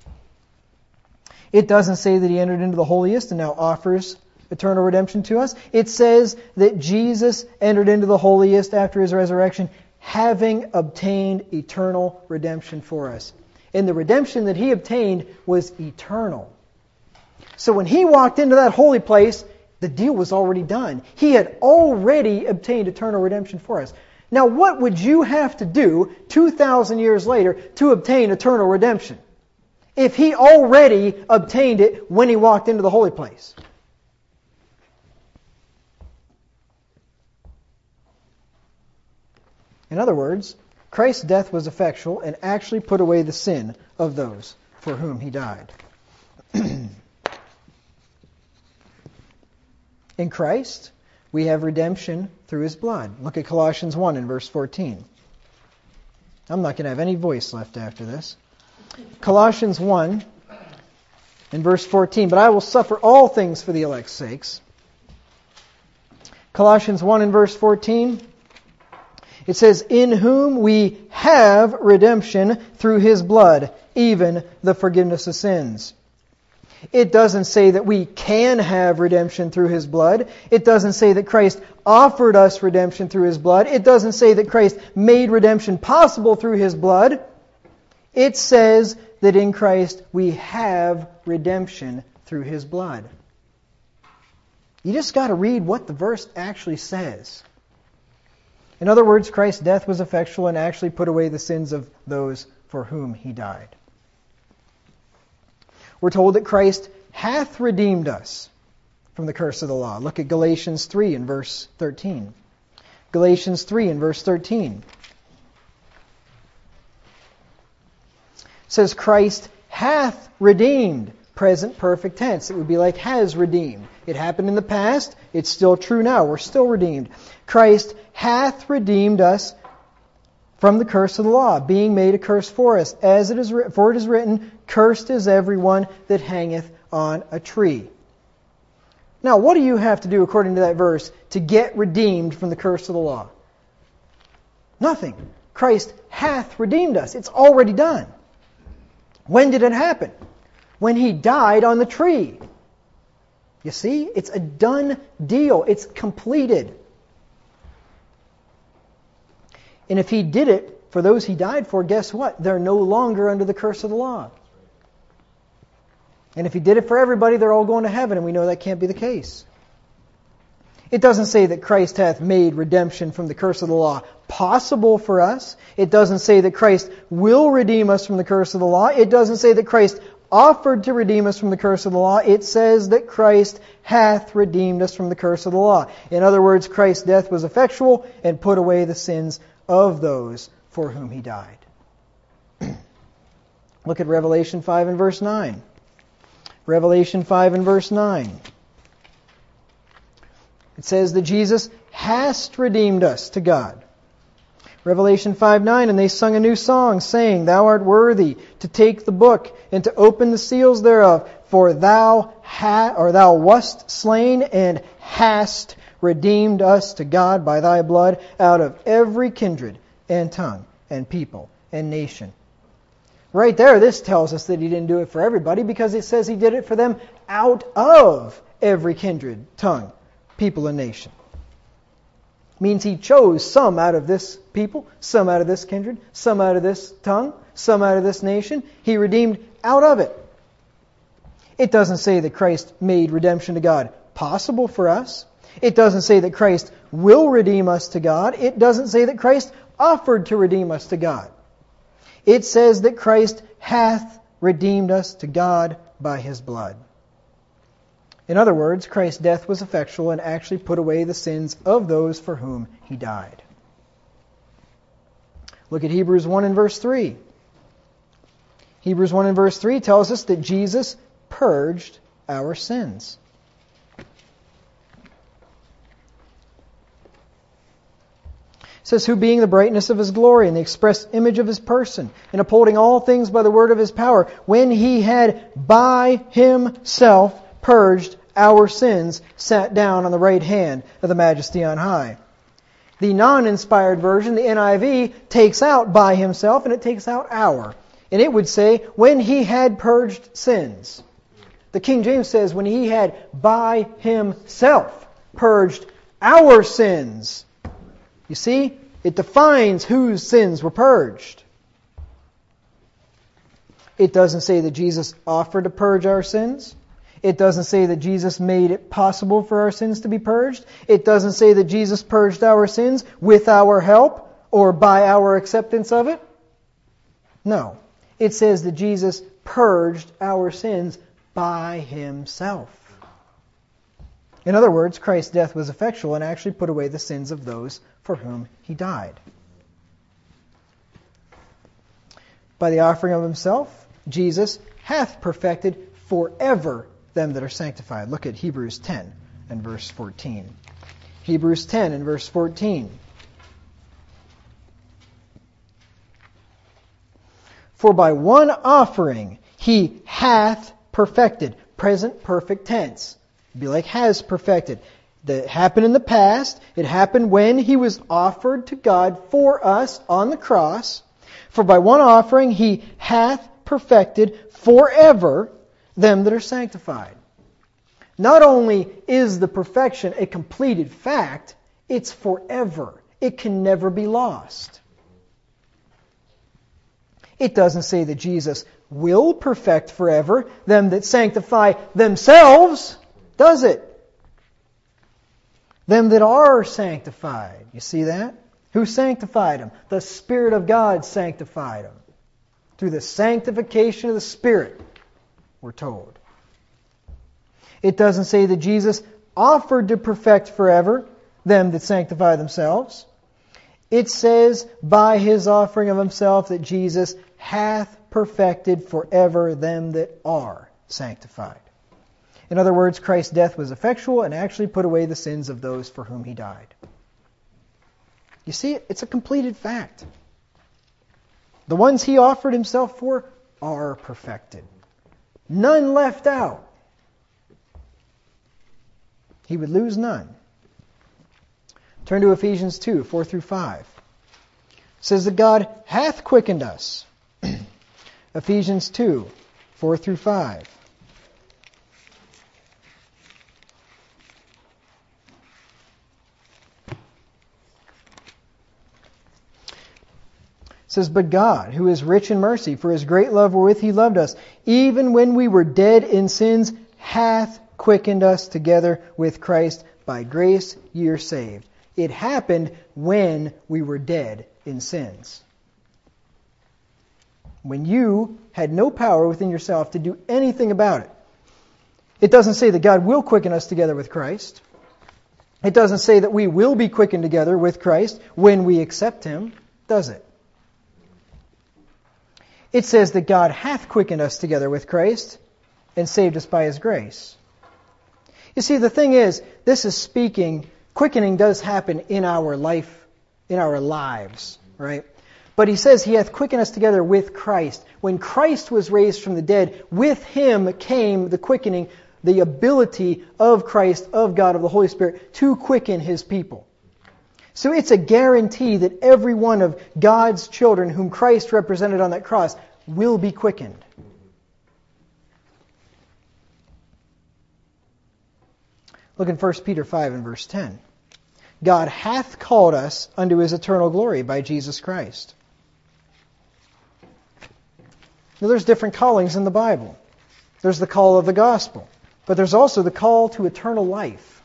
It doesn't say that He entered into the holiest and now offers eternal redemption to us. It says that Jesus entered into the holiest after His resurrection, having obtained eternal redemption for us. And the redemption that He obtained was eternal. So when He walked into that holy place, the deal was already done. He had already obtained eternal redemption for us. Now, what would you have to do two thousand years later to obtain eternal redemption? If He already obtained it when He walked into the holy place. In other words, Christ's death was effectual and actually put away the sin of those for whom He died. In Christ, we have redemption through His blood. Look at Colossians one and verse fourteen. I'm not going to have any voice left after this. Colossians one and verse fourteen. But I will suffer all things for the elect's sakes. Colossians one and verse fourteen. It says, in whom we have redemption through His blood, even the forgiveness of sins. It doesn't say that we can have redemption through His blood. It doesn't say that Christ offered us redemption through His blood. It doesn't say that Christ made redemption possible through His blood. It says that in Christ we have redemption through His blood. You just got to read what the verse actually says. In other words, Christ's death was effectual and actually put away the sins of those for whom He died. We're told that Christ hath redeemed us from the curse of the law. Look at Galatians three and verse thirteen. Galatians three and verse thirteen. It says, Christ hath redeemed. Present perfect tense. It would be like has redeemed. It happened in the past. It's still true now. We're still redeemed. Christ hath redeemed us from the curse of the law, being made a curse for us. As it is written, for it is written, cursed is everyone that hangeth on a tree. Now, what do you have to do according to that verse to get redeemed from the curse of the law? Nothing. Christ hath redeemed us. It's already done. When did it happen? When He died on the tree. You see, it's a done deal. It's completed. And if He did it for those He died for, guess what? They're no longer under the curse of the law. And if He did it for everybody, they're all going to heaven, and we know that can't be the case. It doesn't say that Christ hath made redemption from the curse of the law possible for us. It doesn't say that Christ will redeem us from the curse of the law. It doesn't say that Christ offered to redeem us from the curse of the law. It says that Christ hath redeemed us from the curse of the law. In other words, Christ's death was effectual and put away the sins of those for whom He died. Look at Revelation five and verse nine. Revelation five and verse nine. It says that Jesus hast redeemed us to God. Revelation five nine, and they sung a new song, saying, Thou art worthy to take the book and to open the seals thereof, for thou ha- or thou wast slain and hast redeemed us to God by Thy blood out of every kindred and tongue and people and nation. Right there, this tells us that He didn't do it for everybody, because it says He did it for them out of every kindred, tongue, people, and nation. Means He chose some out of this people, some out of this kindred, some out of this tongue, some out of this nation. He redeemed out of it. It doesn't say that Christ made redemption to God possible for us. It doesn't say that Christ will redeem us to God. It doesn't say that Christ offered to redeem us to God. It says that Christ hath redeemed us to God by His blood. In other words, Christ's death was effectual and actually put away the sins of those for whom He died. Look at Hebrews one and verse three. Hebrews one and verse three tells us that Jesus purged our sins. It says, who being the brightness of His glory and the express image of His person, and upholding all things by the word of His power, when He had by Himself purged our sins, sat down on the right hand of the Majesty on high. The non-inspired version, the N I V, takes out by Himself and it takes out our. And it would say, when He had purged sins. The King James says, when He had by Himself purged our sins. You see, it defines whose sins were purged. It doesn't say that Jesus offered to purge our sins. It doesn't say that Jesus made it possible for our sins to be purged. It doesn't say that Jesus purged our sins with our help or by our acceptance of it. No. It says that Jesus purged our sins by Himself. In other words, Christ's death was effectual and actually put away the sins of those for whom He died. By the offering of Himself, Jesus hath perfected forever them that are sanctified. Look at Hebrews ten and verse fourteen. Hebrews ten and verse fourteen. For by one offering He hath perfected. Present perfect tense. It'd be like has perfected. That happened in the past. It happened when He was offered to God for us on the cross. For by one offering He hath perfected forever them that are sanctified. Not only is the perfection a completed fact, it's forever. It can never be lost. It doesn't say that Jesus will perfect forever them that sanctify themselves, does it? Them that are sanctified. You see that? Who sanctified them? The Spirit of God sanctified them. Through the sanctification of the Spirit, we're told. It doesn't say that Jesus offered to perfect forever them that sanctify themselves. It says by His offering of Himself that Jesus hath perfected forever them that are sanctified. In other words, Christ's death was effectual and actually put away the sins of those for whom He died. You see, it's a completed fact. The ones He offered Himself for are perfected. None left out. He would lose none. Turn to Ephesians two, four through five. It says that God hath quickened us. Ephesians two, four through five. It says, but God, who is rich in mercy, for His great love wherewith He loved us, even when we were dead in sins, hath quickened us together with Christ. By grace ye are saved. It happened when we were dead in sins. When you had no power within yourself to do anything about it. It doesn't say that God will quicken us together with Christ. It doesn't say that we will be quickened together with Christ when we accept Him, does it? It says that God hath quickened us together with Christ and saved us by His grace. You see, the thing is, this is speaking, quickening does happen in our life, in our lives, right? But He says He hath quickened us together with Christ. When Christ was raised from the dead, with Him came the quickening, the ability of Christ, of God, of the Holy Spirit, to quicken His people. So it's a guarantee that every one of God's children whom Christ represented on that cross will be quickened. Look in First Peter five and verse ten. God hath called us unto His eternal glory by Jesus Christ. Now, there's different callings in the Bible. There's the call of the gospel, but there's also the call to eternal life.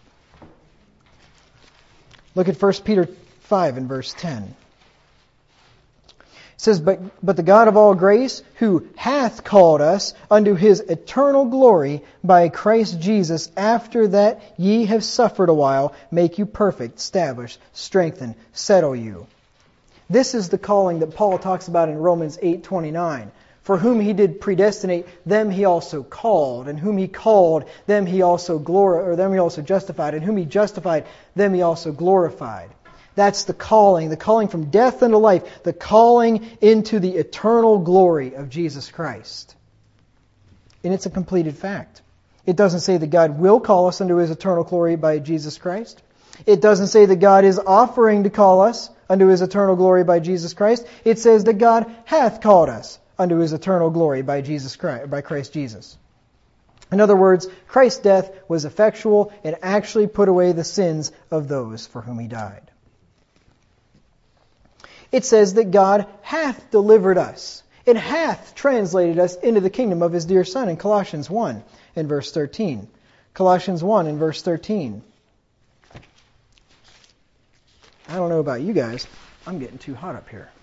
Look at First Peter five and verse ten. It says, but, but the God of all grace, who hath called us unto His eternal glory by Christ Jesus, after that ye have suffered a while, make you perfect, establish, strengthen, settle you. This is the calling that Paul talks about in Romans eight twenty-nine. For whom He did predestinate, them He also called, and whom He called, them He also glorified, or them He also justified, and whom He justified, them He also glorified. That's the calling, the calling from death unto life, the calling into the eternal glory of Jesus Christ. And it's a completed fact. It doesn't say that God will call us unto His eternal glory by Jesus Christ. It doesn't say that God is offering to call us unto His eternal glory by Jesus Christ. It says that God hath called us unto His eternal glory by Jesus Christ, by Christ Jesus. In other words, Christ's death was effectual and actually put away the sins of those for whom He died. It says that God hath delivered us. It hath translated us into the kingdom of His dear Son in Colossians one and verse thirteen. Colossians one and verse thirteen. I don't know about you guys. I'm getting too hot up here.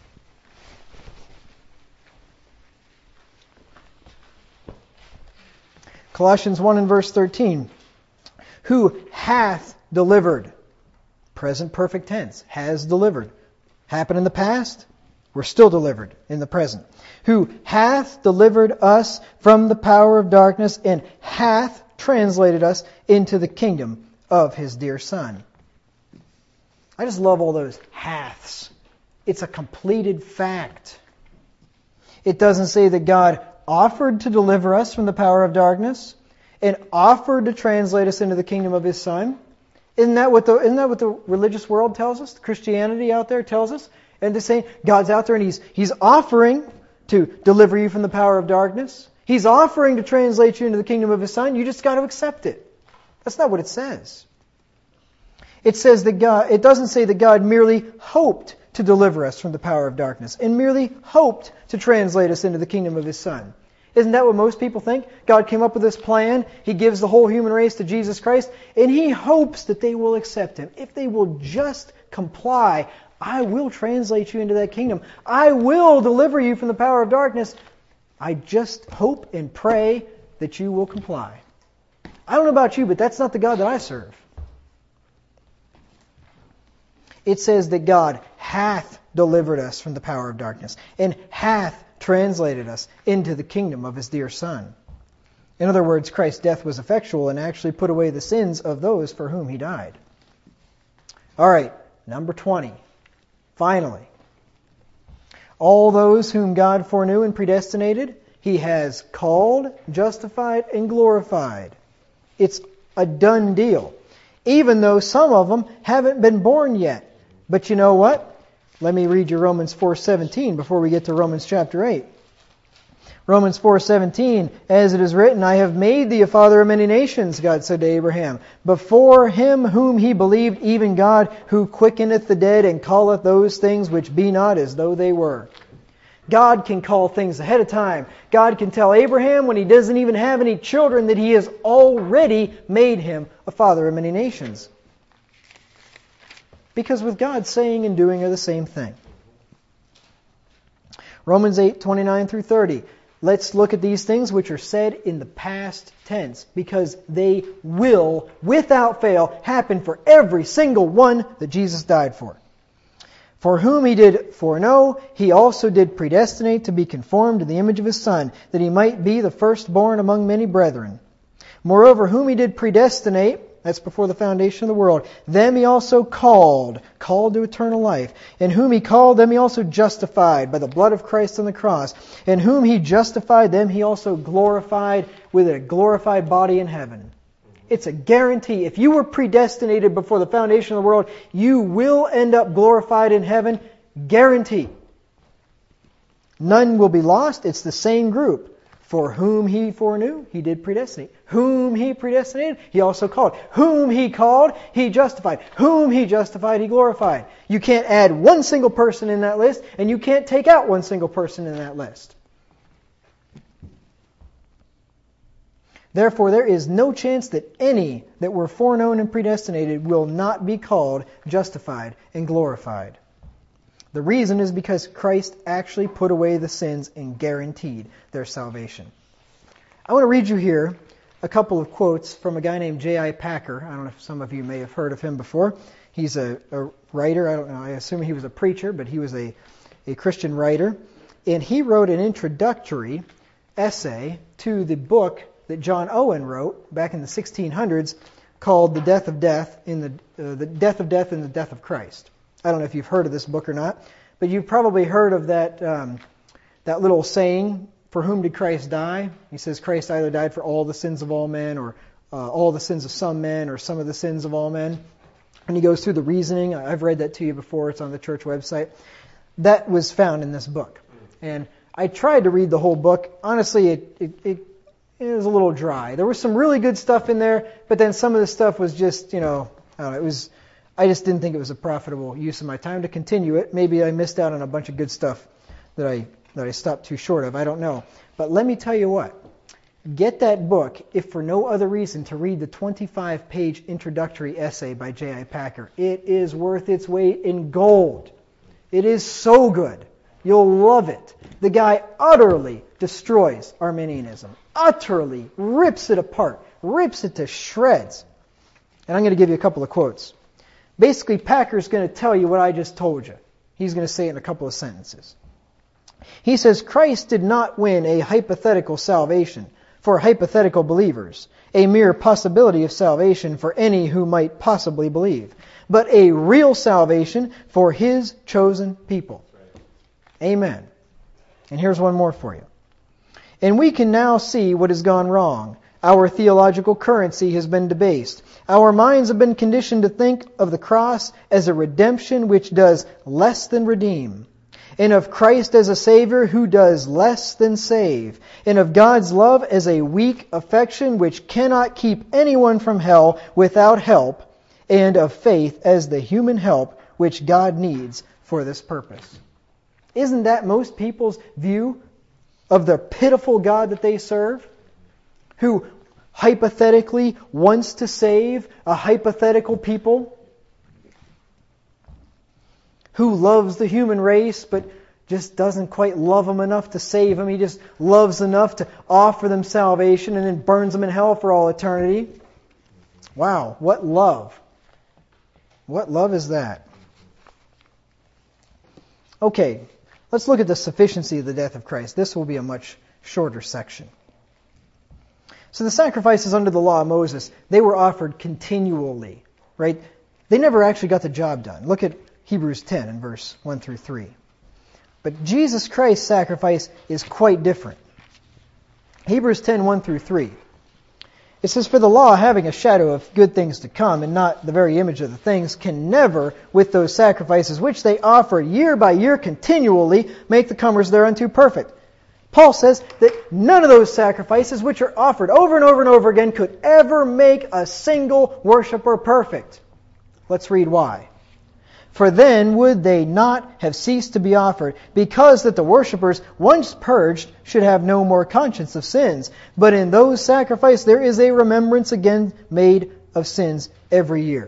Colossians one and verse thirteen. Who hath delivered. Present perfect tense. Has delivered. Happened in the past. We're still delivered in the present. Who hath delivered us from the power of darkness and hath translated us into the kingdom of His dear Son. I just love all those haths. It's a completed fact. It doesn't say that God offered to deliver us from the power of darkness and offered to translate us into the kingdom of His Son. Isn't that what the isn't that what the religious world tells us? The Christianity out there tells us? And they're saying God's out there and He's He's offering to deliver you from the power of darkness. He's offering to translate you into the kingdom of His Son. You just got to accept it. That's not what it says. It says that God, it doesn't say that God merely hoped to deliver us from the power of darkness and merely hoped to translate us into the kingdom of His Son. Isn't that what most people think? God came up with this plan. He gives the whole human race to Jesus Christ, and He hopes that they will accept Him. If they will just comply, I will translate you into that kingdom. I will deliver you from the power of darkness. I just hope and pray that you will comply. I don't know about you, but that's not the God that I serve. It says that God hath delivered us from the power of darkness and hath translated us into the kingdom of His dear Son. In other words, Christ's death was effectual and actually put away the sins of those for whom He died. All right, number twenty. Finally, all those whom God foreknew and predestinated, He has called, justified, and glorified. It's a done deal. Even though some of them haven't been born yet. But you know what? Let me read you Romans four seventeen before we get to Romans chapter eight. Romans four seventeen, as it is written, I have made thee a father of many nations, God said to Abraham, before him whom he believed, even God, who quickeneth the dead and calleth those things which be not as though they were. God can call things ahead of time. God can tell Abraham when he doesn't even have any children that He has already made him a father of many nations. Because with God, saying and doing are the same thing. Romans eight, twenty-nine through thirty. Let's look at these things which are said in the past tense, because they will, without fail, happen for every single one that Jesus died for. For whom He did foreknow, He also did predestinate to be conformed to the image of His Son, that He might be the firstborn among many brethren. Moreover, whom He did predestinate, that's before the foundation of the world, them He also called, called to eternal life. And whom He called, them He also justified by the blood of Christ on the cross. And whom He justified, them He also glorified with a glorified body in heaven. It's a guarantee. If you were predestinated before the foundation of the world, you will end up glorified in heaven. Guarantee. None will be lost. It's the same group. For whom He foreknew, He did predestinate. Whom He predestinated, He also called. Whom He called, He justified. Whom He justified, He glorified. You can't add one single person in that list, and you can't take out one single person in that list. Therefore there is no chance that any that were foreknown and predestinated will not be called justified and glorified. The reason is because Christ actually put away the sins and guaranteed their salvation. I want to read you here a couple of quotes from a guy named J I Packer. I don't know if some of you may have heard of him before. He's a, a writer. I don't know. I assume he was a preacher, but he was a, a Christian writer. And he wrote an introductory essay to the book that John Owen wrote back in the sixteen hundreds called The Death of Death in the uh, the Death of Death and the Death of Christ. I don't know if you've heard of this book or not, but you've probably heard of that um, that little saying, for whom did Christ die? He says Christ either died for all the sins of all men, or uh, all the sins of some men, or some of the sins of all men. And he goes through the reasoning. I've read that to you before. It's on the church website. That was found in this book. And I tried to read the whole book. Honestly, it, it, it, it was a little dry. There was some really good stuff in there, but then some of the stuff was just, you know, I don't know, it was, I just didn't think it was a profitable use of my time to continue it. Maybe I missed out on a bunch of good stuff that I that I stopped too short of. I don't know. But let me tell you what. Get that book, if for no other reason, to read the twenty-five page introductory essay by J I Packer. It is worth its weight in gold. It is so good. You'll love it. The guy utterly destroys Arminianism. Utterly rips it apart. Rips it to shreds. And I'm going to give you a couple of quotes. Basically, Packer's going to tell you what I just told you. He's going to say it in a couple of sentences. He says, Christ did not win a hypothetical salvation for hypothetical believers, a mere possibility of salvation for any who might possibly believe, but a real salvation for His chosen people. Amen. And here's one more for you. And we can now see what has gone wrong. Our theological currency has been debased. Our minds have been conditioned to think of the cross as a redemption which does less than redeem, and of Christ as a Savior who does less than save, and of God's love as a weak affection which cannot keep anyone from hell without help, and of faith as the human help which God needs for this purpose. Isn't that most people's view of the pitiful God that they serve? Who hypothetically wants to save a hypothetical people? Who loves the human race but just doesn't quite love them enough to save them. He just loves enough to offer them salvation and then burns them in hell for all eternity. Wow, what love. What love is that? Okay, let's look at the sufficiency of the death of Christ. This will be a much shorter section. So the sacrifices under the law of Moses, they were offered continually, right? They never actually got the job done. Look at Hebrews ten in verse one through three. But Jesus Christ's sacrifice is quite different. Hebrews ten, one through three. It says, for the law, having a shadow of good things to come, and not the very image of the things, can never, with those sacrifices which they offer year by year continually, make the comers thereunto perfect. Paul says that none of those sacrifices which are offered over and over and over again could ever make a single worshiper perfect. Let's read why. For then would they not have ceased to be offered, because that the worshippers, once purged, should have no more conscience of sins. But in those sacrifices there is a remembrance again made of sins every year.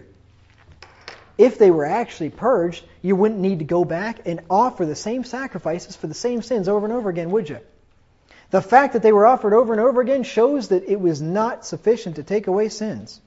If they were actually purged, you wouldn't need to go back and offer the same sacrifices for the same sins over and over again, would you? The fact that they were offered over and over again shows that it was not sufficient to take away sins.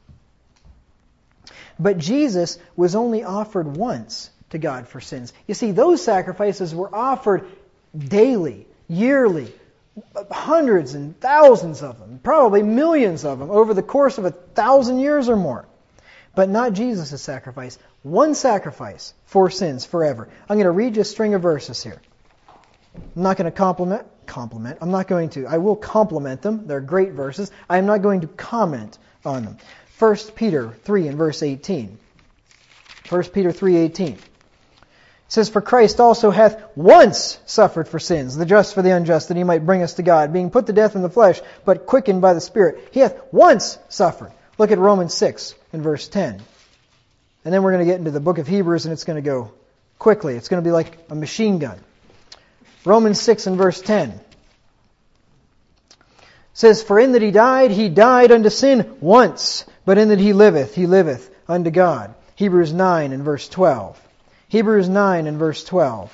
But Jesus was only offered once to God for sins. You see, those sacrifices were offered daily, yearly, hundreds and thousands of them, probably millions of them over the course of a thousand years or more. But not Jesus' sacrifice. One sacrifice for sins forever. I'm going to read you a string of verses here. I'm not going to compliment, compliment. I'm not going to, I will compliment them. They're great verses. I'm not going to comment on them. First Peter three and verse eighteen. First Peter three eighteen. It says, for Christ also hath once suffered for sins, the just for the unjust, that He might bring us to God, being put to death in the flesh, but quickened by the Spirit. He hath once suffered. Look at Romans six and verse ten. And then we're going to get into the book of Hebrews, and it's going to go quickly. It's going to be like a machine gun. Romans six and verse ten. says, for in that he died, he died unto sin once, but in that he liveth, he liveth unto God. Hebrews nine and verse twelve. Hebrews nine and verse twelve.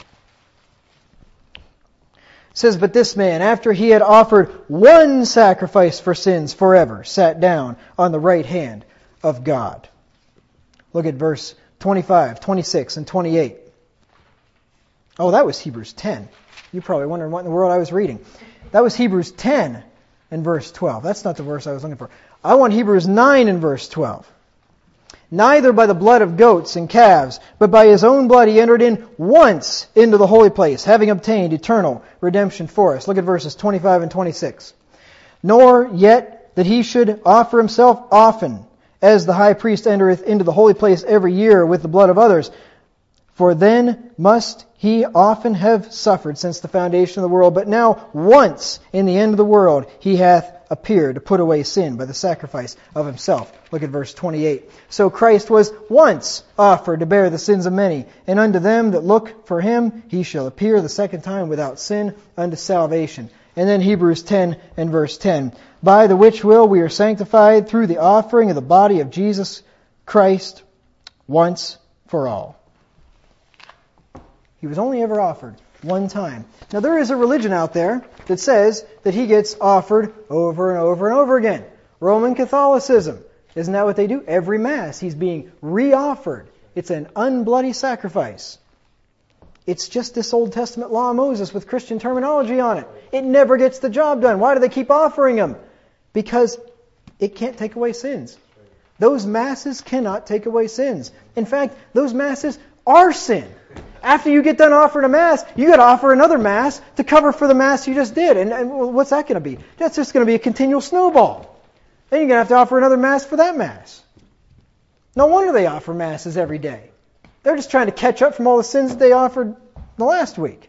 It says, but this man, after he had offered one sacrifice for sins forever, sat down on the right hand of God. Look at verse twenty-five, twenty-six, and twenty-eight. Oh, that was Hebrews ten. You're probably wondering what in the world I was reading. That was Hebrews ten and verse twelve. That's not the verse I was looking for. I want Hebrews nine and verse twelve. Neither by the blood of goats and calves, but by his own blood he entered in once into the holy place, having obtained eternal redemption for us. Look at verses twenty-five and twenty-six. Nor yet that he should offer himself often, as the high priest entereth into the holy place every year with the blood of others. For then must he often have suffered since the foundation of the world. But now once in the end of the world he hath appeared to put away sin by the sacrifice of himself. Look at verse twenty-eight. So Christ was once offered to bear the sins of many, and unto them that look for him he shall appear the second time without sin unto salvation. And then Hebrews ten and verse ten. By the which will we are sanctified through the offering of the body of Jesus Christ once for all. He was only ever offered one time. Now there is a religion out there that says that he gets offered over and over and over again. Roman Catholicism. Isn't that what they do? Every Mass he's being re-offered. It's an unbloody sacrifice. It's just this Old Testament law of Moses with Christian terminology on it. It never gets the job done. Why do they keep offering him? Because it can't take away sins. Those Masses cannot take away sins. In fact, those Masses are sin. After you get done offering a Mass, you got to offer another Mass to cover for the Mass you just did. And, and what's that going to be? That's just going to be a continual snowball. Then you're going to have to offer another Mass for that Mass. No wonder they offer Masses every day. They're just trying to catch up from all the sins that they offered the last week.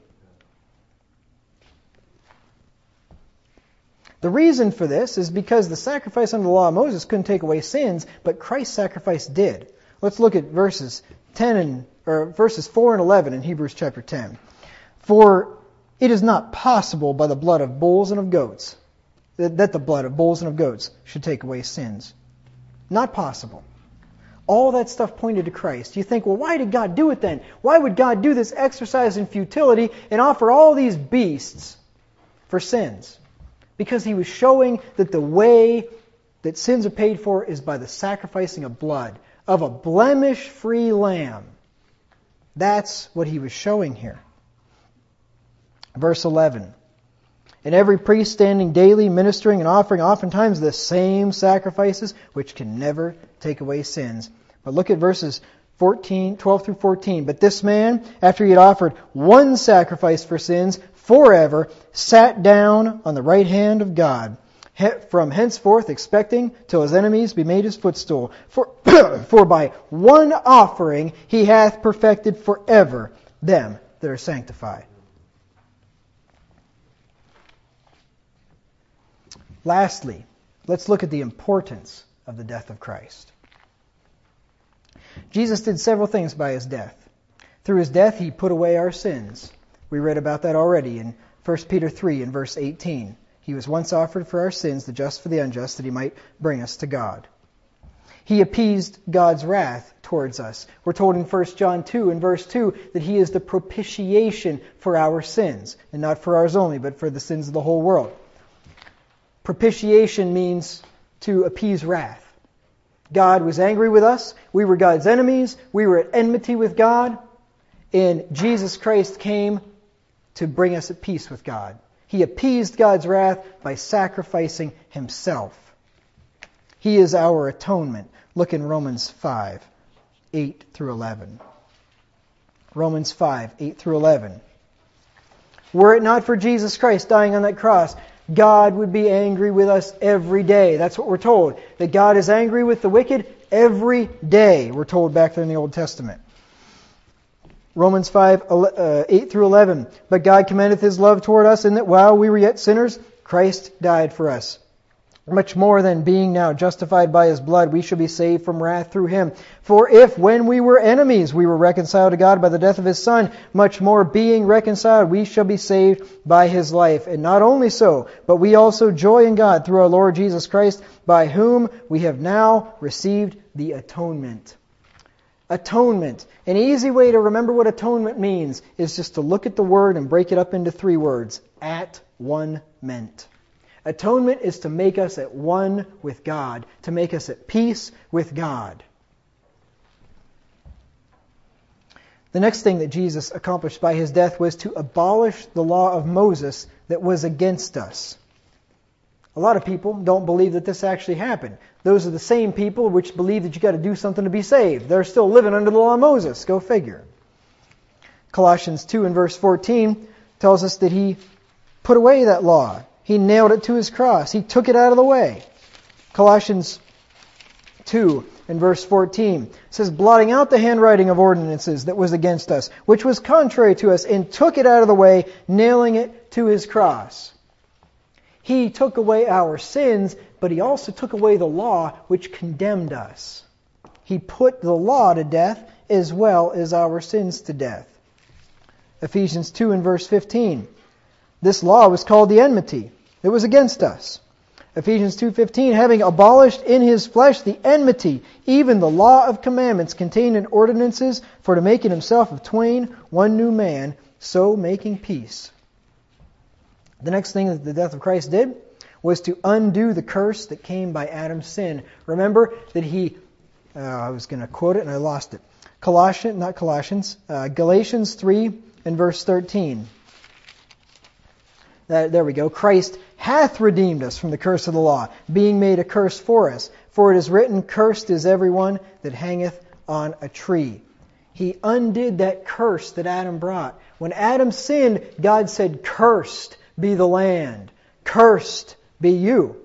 The reason for this is because the sacrifice under the law of Moses couldn't take away sins, but Christ's sacrifice did. Let's look at verses ten and or verses four and eleven in Hebrews chapter ten. For it is not possible by the blood of bulls and of goats that, that the blood of bulls and of goats should take away sins. Not possible. All that stuff pointed to Christ. You think, well, why did God do it then? Why would God do this exercise in futility and offer all these beasts for sins? Because he was showing that the way that sins are paid for is by the sacrificing of blood, of a blemish-free lamb. That's what he was showing here. Verse eleven. And every priest standing daily, ministering and offering oftentimes the same sacrifices, which can never take away sins. But look at verses fourteen, twelve through fourteen. But this man, after he had offered one sacrifice for sins forever, sat down on the right hand of God, from henceforth expecting till his enemies be made his footstool. For, for by one offering he hath perfected forever them that are sanctified. Lastly, let's look at the importance of the death of Christ. Jesus did several things by his death. Through his death, he put away our sins. We read about that already in First Peter three and verse eighteen. He was once offered for our sins, the just for the unjust, that he might bring us to God. He appeased God's wrath towards us. We're told in First John two and verse two that he is the propitiation for our sins, and not for ours only, but for the sins of the whole world. Propitiation means to appease wrath. God was angry with us. We were God's enemies. We were at enmity with God. And Jesus Christ came to bring us at peace with God. He appeased God's wrath by sacrificing himself. He is our atonement. Look in Romans five, eight through eleven. Romans five, eight through eleven. Were it not for Jesus Christ dying on that cross, God would be angry with us every day. That's what we're told. That God is angry with the wicked every day. We're told back there in the Old Testament. Romans five, eight through eleven. But God commendeth his love toward us in that while we were yet sinners, Christ died for us. Much more than being now justified by His blood, we shall be saved from wrath through Him. For if, when we were enemies, we were reconciled to God by the death of His Son, much more being reconciled, we shall be saved by His life. And not only so, but we also joy in God through our Lord Jesus Christ, by whom we have now received the atonement. Atonement. An easy way to remember what atonement means is just to look at the word and break it up into three words. At one meant. Atonement is to make us at one with God, to make us at peace with God. The next thing that Jesus accomplished by His death was to abolish the law of Moses that was against us. A lot of people don't believe that this actually happened. Those are the same people which believe that you got to do something to be saved. They're still living under the law of Moses. Go figure. Colossians two and verse fourteen tells us that He put away that law. He nailed it to His cross. He took it out of the way. Colossians two and verse fourteen says, blotting out the handwriting of ordinances that was against us, which was contrary to us, and took it out of the way, nailing it to His cross. He took away our sins, but He also took away the law which condemned us. He put the law to death as well as our sins to death. Ephesians two and verse fifteen. This law was called the enmity. It was against us. Ephesians two fifteen, having abolished in His flesh the enmity, even the law of commandments contained in ordinances, for to make in Himself of twain one new man, so making peace. The next thing that the death of Christ did was to undo the curse that came by Adam's sin. Remember that He, uh, I was going to quote it and I lost it. Colossians, not Colossians, uh, Galatians three and verse thirteen. Uh, there we go. Christ hath redeemed us from the curse of the law, being made a curse for us. For it is written, cursed is everyone that hangeth on a tree. He undid that curse that Adam brought. When Adam sinned, God said, cursed be the land. Cursed be you.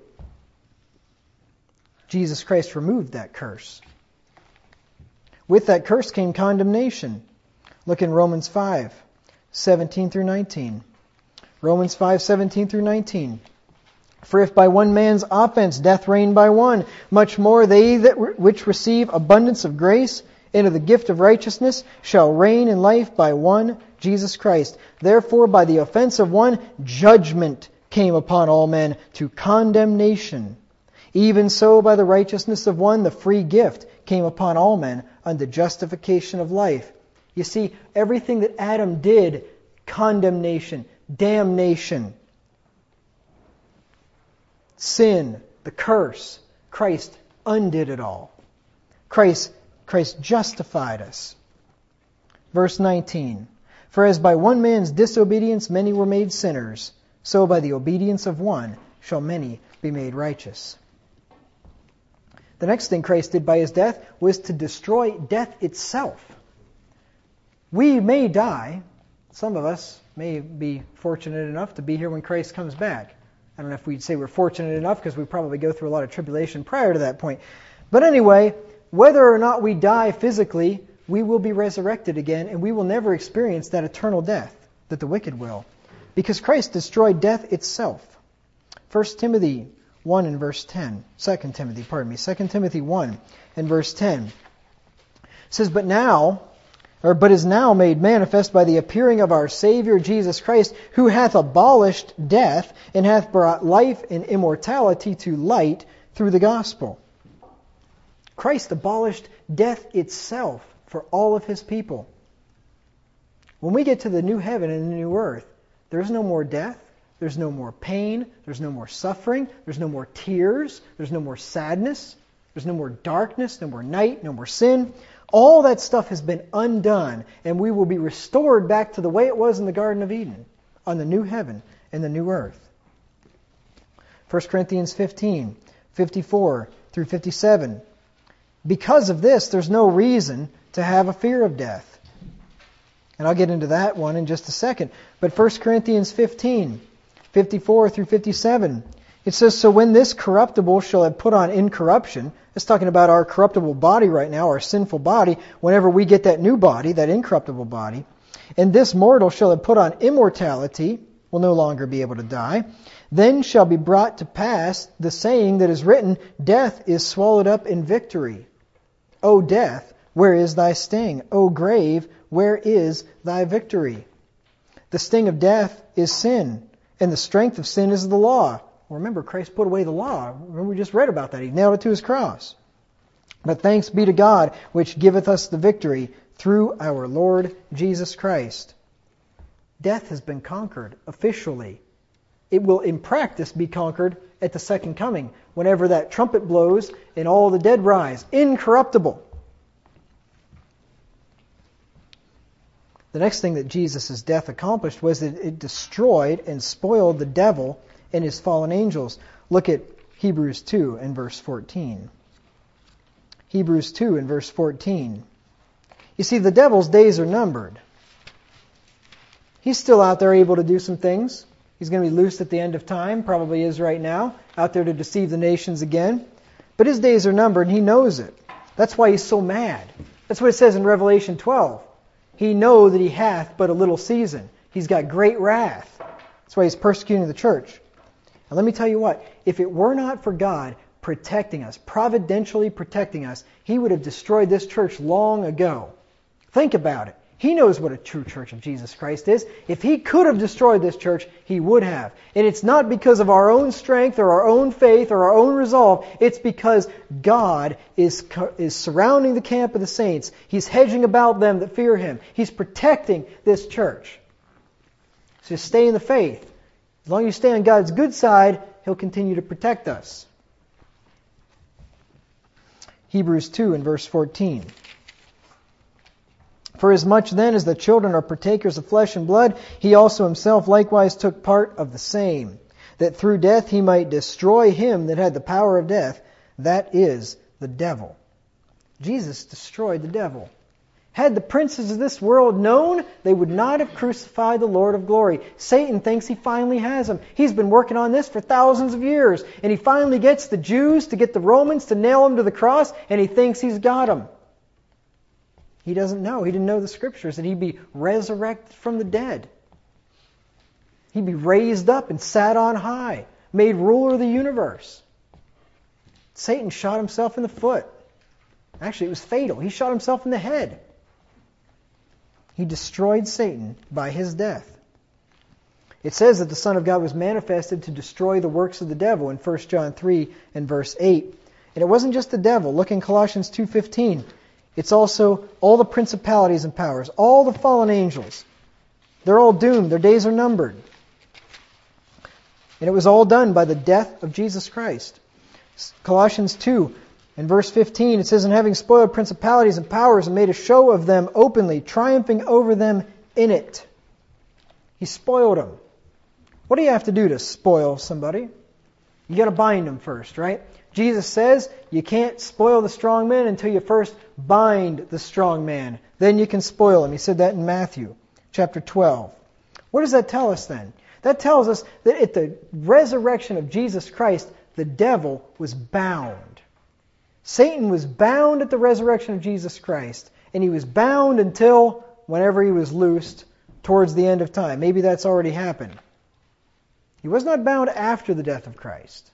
Jesus Christ removed that curse. With that curse came condemnation. Look in Romans five, seventeen through nineteen. Romans five, seventeen through nineteen. For if by one man's offense death reigned by one, much more they that re- which receive abundance of grace into the gift of righteousness shall reign in life by one, Jesus Christ. Therefore by the offense of one, judgment came upon all men to condemnation. Even so by the righteousness of one, the free gift came upon all men unto justification of life. You see, everything that Adam did, condemnation, damnation, sin, the curse, Christ undid it all. Christ, Christ justified us. Verse nineteen. For as by one man's disobedience many were made sinners, so by the obedience of one shall many be made righteous. The next thing Christ did by His death was to destroy death itself. We may die. Some of us may be fortunate enough to be here when Christ comes back. I don't know if we'd say we're fortunate enough because we probably go through a lot of tribulation prior to that point. But anyway, whether or not we die physically, we will be resurrected again, and we will never experience that eternal death that the wicked will, because Christ destroyed death itself. First Timothy one and verse ten. Second Timothy, pardon me. Second Timothy one and verse ten. It says, But now, or but is now made manifest by the appearing of our Savior Jesus Christ, who hath abolished death, and hath brought life and immortality to light through the gospel. Christ abolished death itself for all of His people. When we get to the new heaven and the new earth, there's no more death, there's no more pain, there's no more suffering, there's no more tears, there's no more sadness, there's no more darkness, no more night, no more sin. All that stuff has been undone, and we will be restored back to the way it was in the Garden of Eden, on the new heaven and the new earth. First Corinthians fifteen, fifty-four through fifty-seven. Because of this, there's no reason to have a fear of death. And I'll get into that one in just a second. But First Corinthians fifteen, fifty-four through fifty-seven, it says, So when this corruptible shall have put on incorruption, it's talking about our corruptible body right now, our sinful body, whenever we get that new body, that incorruptible body, and this mortal shall have put on immortality, will no longer be able to die, Then shall be brought to pass the saying that is written, Death is swallowed up in victory. O death, where is thy sting? O grave, where is thy victory? The sting of death is sin, and the strength of sin is the law. Well, remember, Christ put away the law. Remember, we just read about that. He nailed it to his cross. But thanks be to God, which giveth us the victory through our Lord Jesus Christ. Death has been conquered officially. It will in practice be conquered at the second coming, whenever that trumpet blows and all the dead rise, incorruptible. The next thing that Jesus' death accomplished was that it destroyed and spoiled the devil and his fallen angels. Look at Hebrews two and verse fourteen. Hebrews two and verse fourteen. You see, the devil's days are numbered. He's still out there able to do some things. He's going to be loosed at the end of time, probably is right now, out there to deceive the nations again. But his days are numbered, and he knows it. That's why he's so mad. That's what it says in Revelation twelve. He know that he hath but a little season. He's got great wrath. That's why he's persecuting the church. And let me tell you what, if it were not for God protecting us, providentially protecting us, he would have destroyed this church long ago. Think about it. He knows what a true church of Jesus Christ is. If he could have destroyed this church, he would have. And it's not because of our own strength or our own faith or our own resolve. It's because God is, is surrounding the camp of the saints. He's hedging about them that fear him. He's protecting this church. So stay in the faith. As long as you stay on God's good side, he'll continue to protect us. Hebrews two and verse fourteen. For as much then as the children are partakers of flesh and blood, he also himself likewise took part of the same, that through death he might destroy him that had the power of death, that is, the devil. Jesus destroyed the devil. Had the princes of this world known, they would not have crucified the Lord of glory. Satan thinks he finally has him. He's been working on this for thousands of years, and he finally gets the Jews to get the Romans to nail him to the cross, and he thinks he's got him. He doesn't know. He didn't know the Scriptures, that he'd be resurrected from the dead. He'd be raised up and sat on high, made ruler of the universe. Satan shot himself in the foot. Actually, it was fatal. He shot himself in the head. He destroyed Satan by his death. It says that the Son of God was manifested to destroy the works of the devil in First John three and verse eight. And it wasn't just the devil. Look in Colossians two fifteen. It's also all the principalities and powers, all the fallen angels. They're all doomed. Their days are numbered. And it was all done by the death of Jesus Christ. Colossians two and verse fifteen, it says, And having spoiled principalities and powers and made a show of them openly, triumphing over them in it. He spoiled them. What do you have to do to spoil somebody? You got to bind them first, right? Jesus says you can't spoil the strong man until you first bind the strong man. Then you can spoil him. He said that in Matthew chapter twelve. What does that tell us then? That tells us that at the resurrection of Jesus Christ, the devil was bound. Satan was bound at the resurrection of Jesus Christ, and he was bound until whenever he was loosed towards the end of time. Maybe that's already happened. He was not bound after the death of Christ.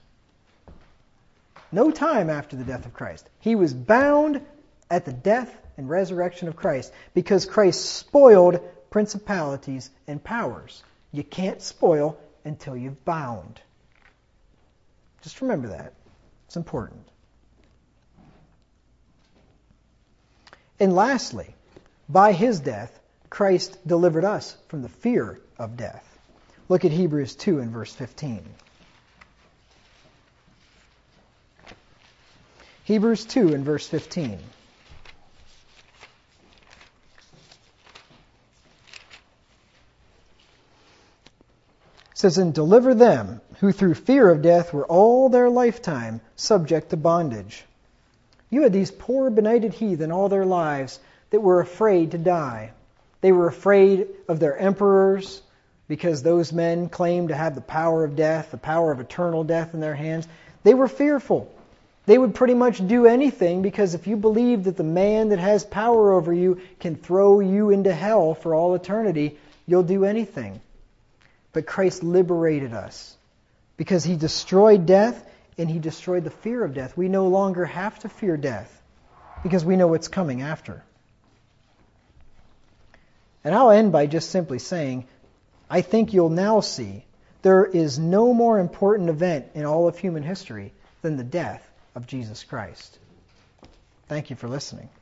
No time after the death of Christ. He was bound at the death and resurrection of Christ because Christ spoiled principalities and powers. You can't spoil until you've bound. Just remember that. It's important. And lastly, by his death, Christ delivered us from the fear of death. Look at Hebrews two and verse fifteen. Hebrews two and verse fifteen. It says, And deliver them who through fear of death were all their lifetime subject to bondage. You had these poor benighted heathen all their lives that were afraid to die. They were afraid of their emperors because those men claimed to have the power of death, the power of eternal death in their hands. They were fearful. They would pretty much do anything because if you believe that the man that has power over you can throw you into hell for all eternity, you'll do anything. But Christ liberated us because he destroyed death and he destroyed the fear of death. We no longer have to fear death because we know what's coming after. And I'll end by just simply saying, I think you'll now see there is no more important event in all of human history than the death of Jesus Christ. Thank you for listening.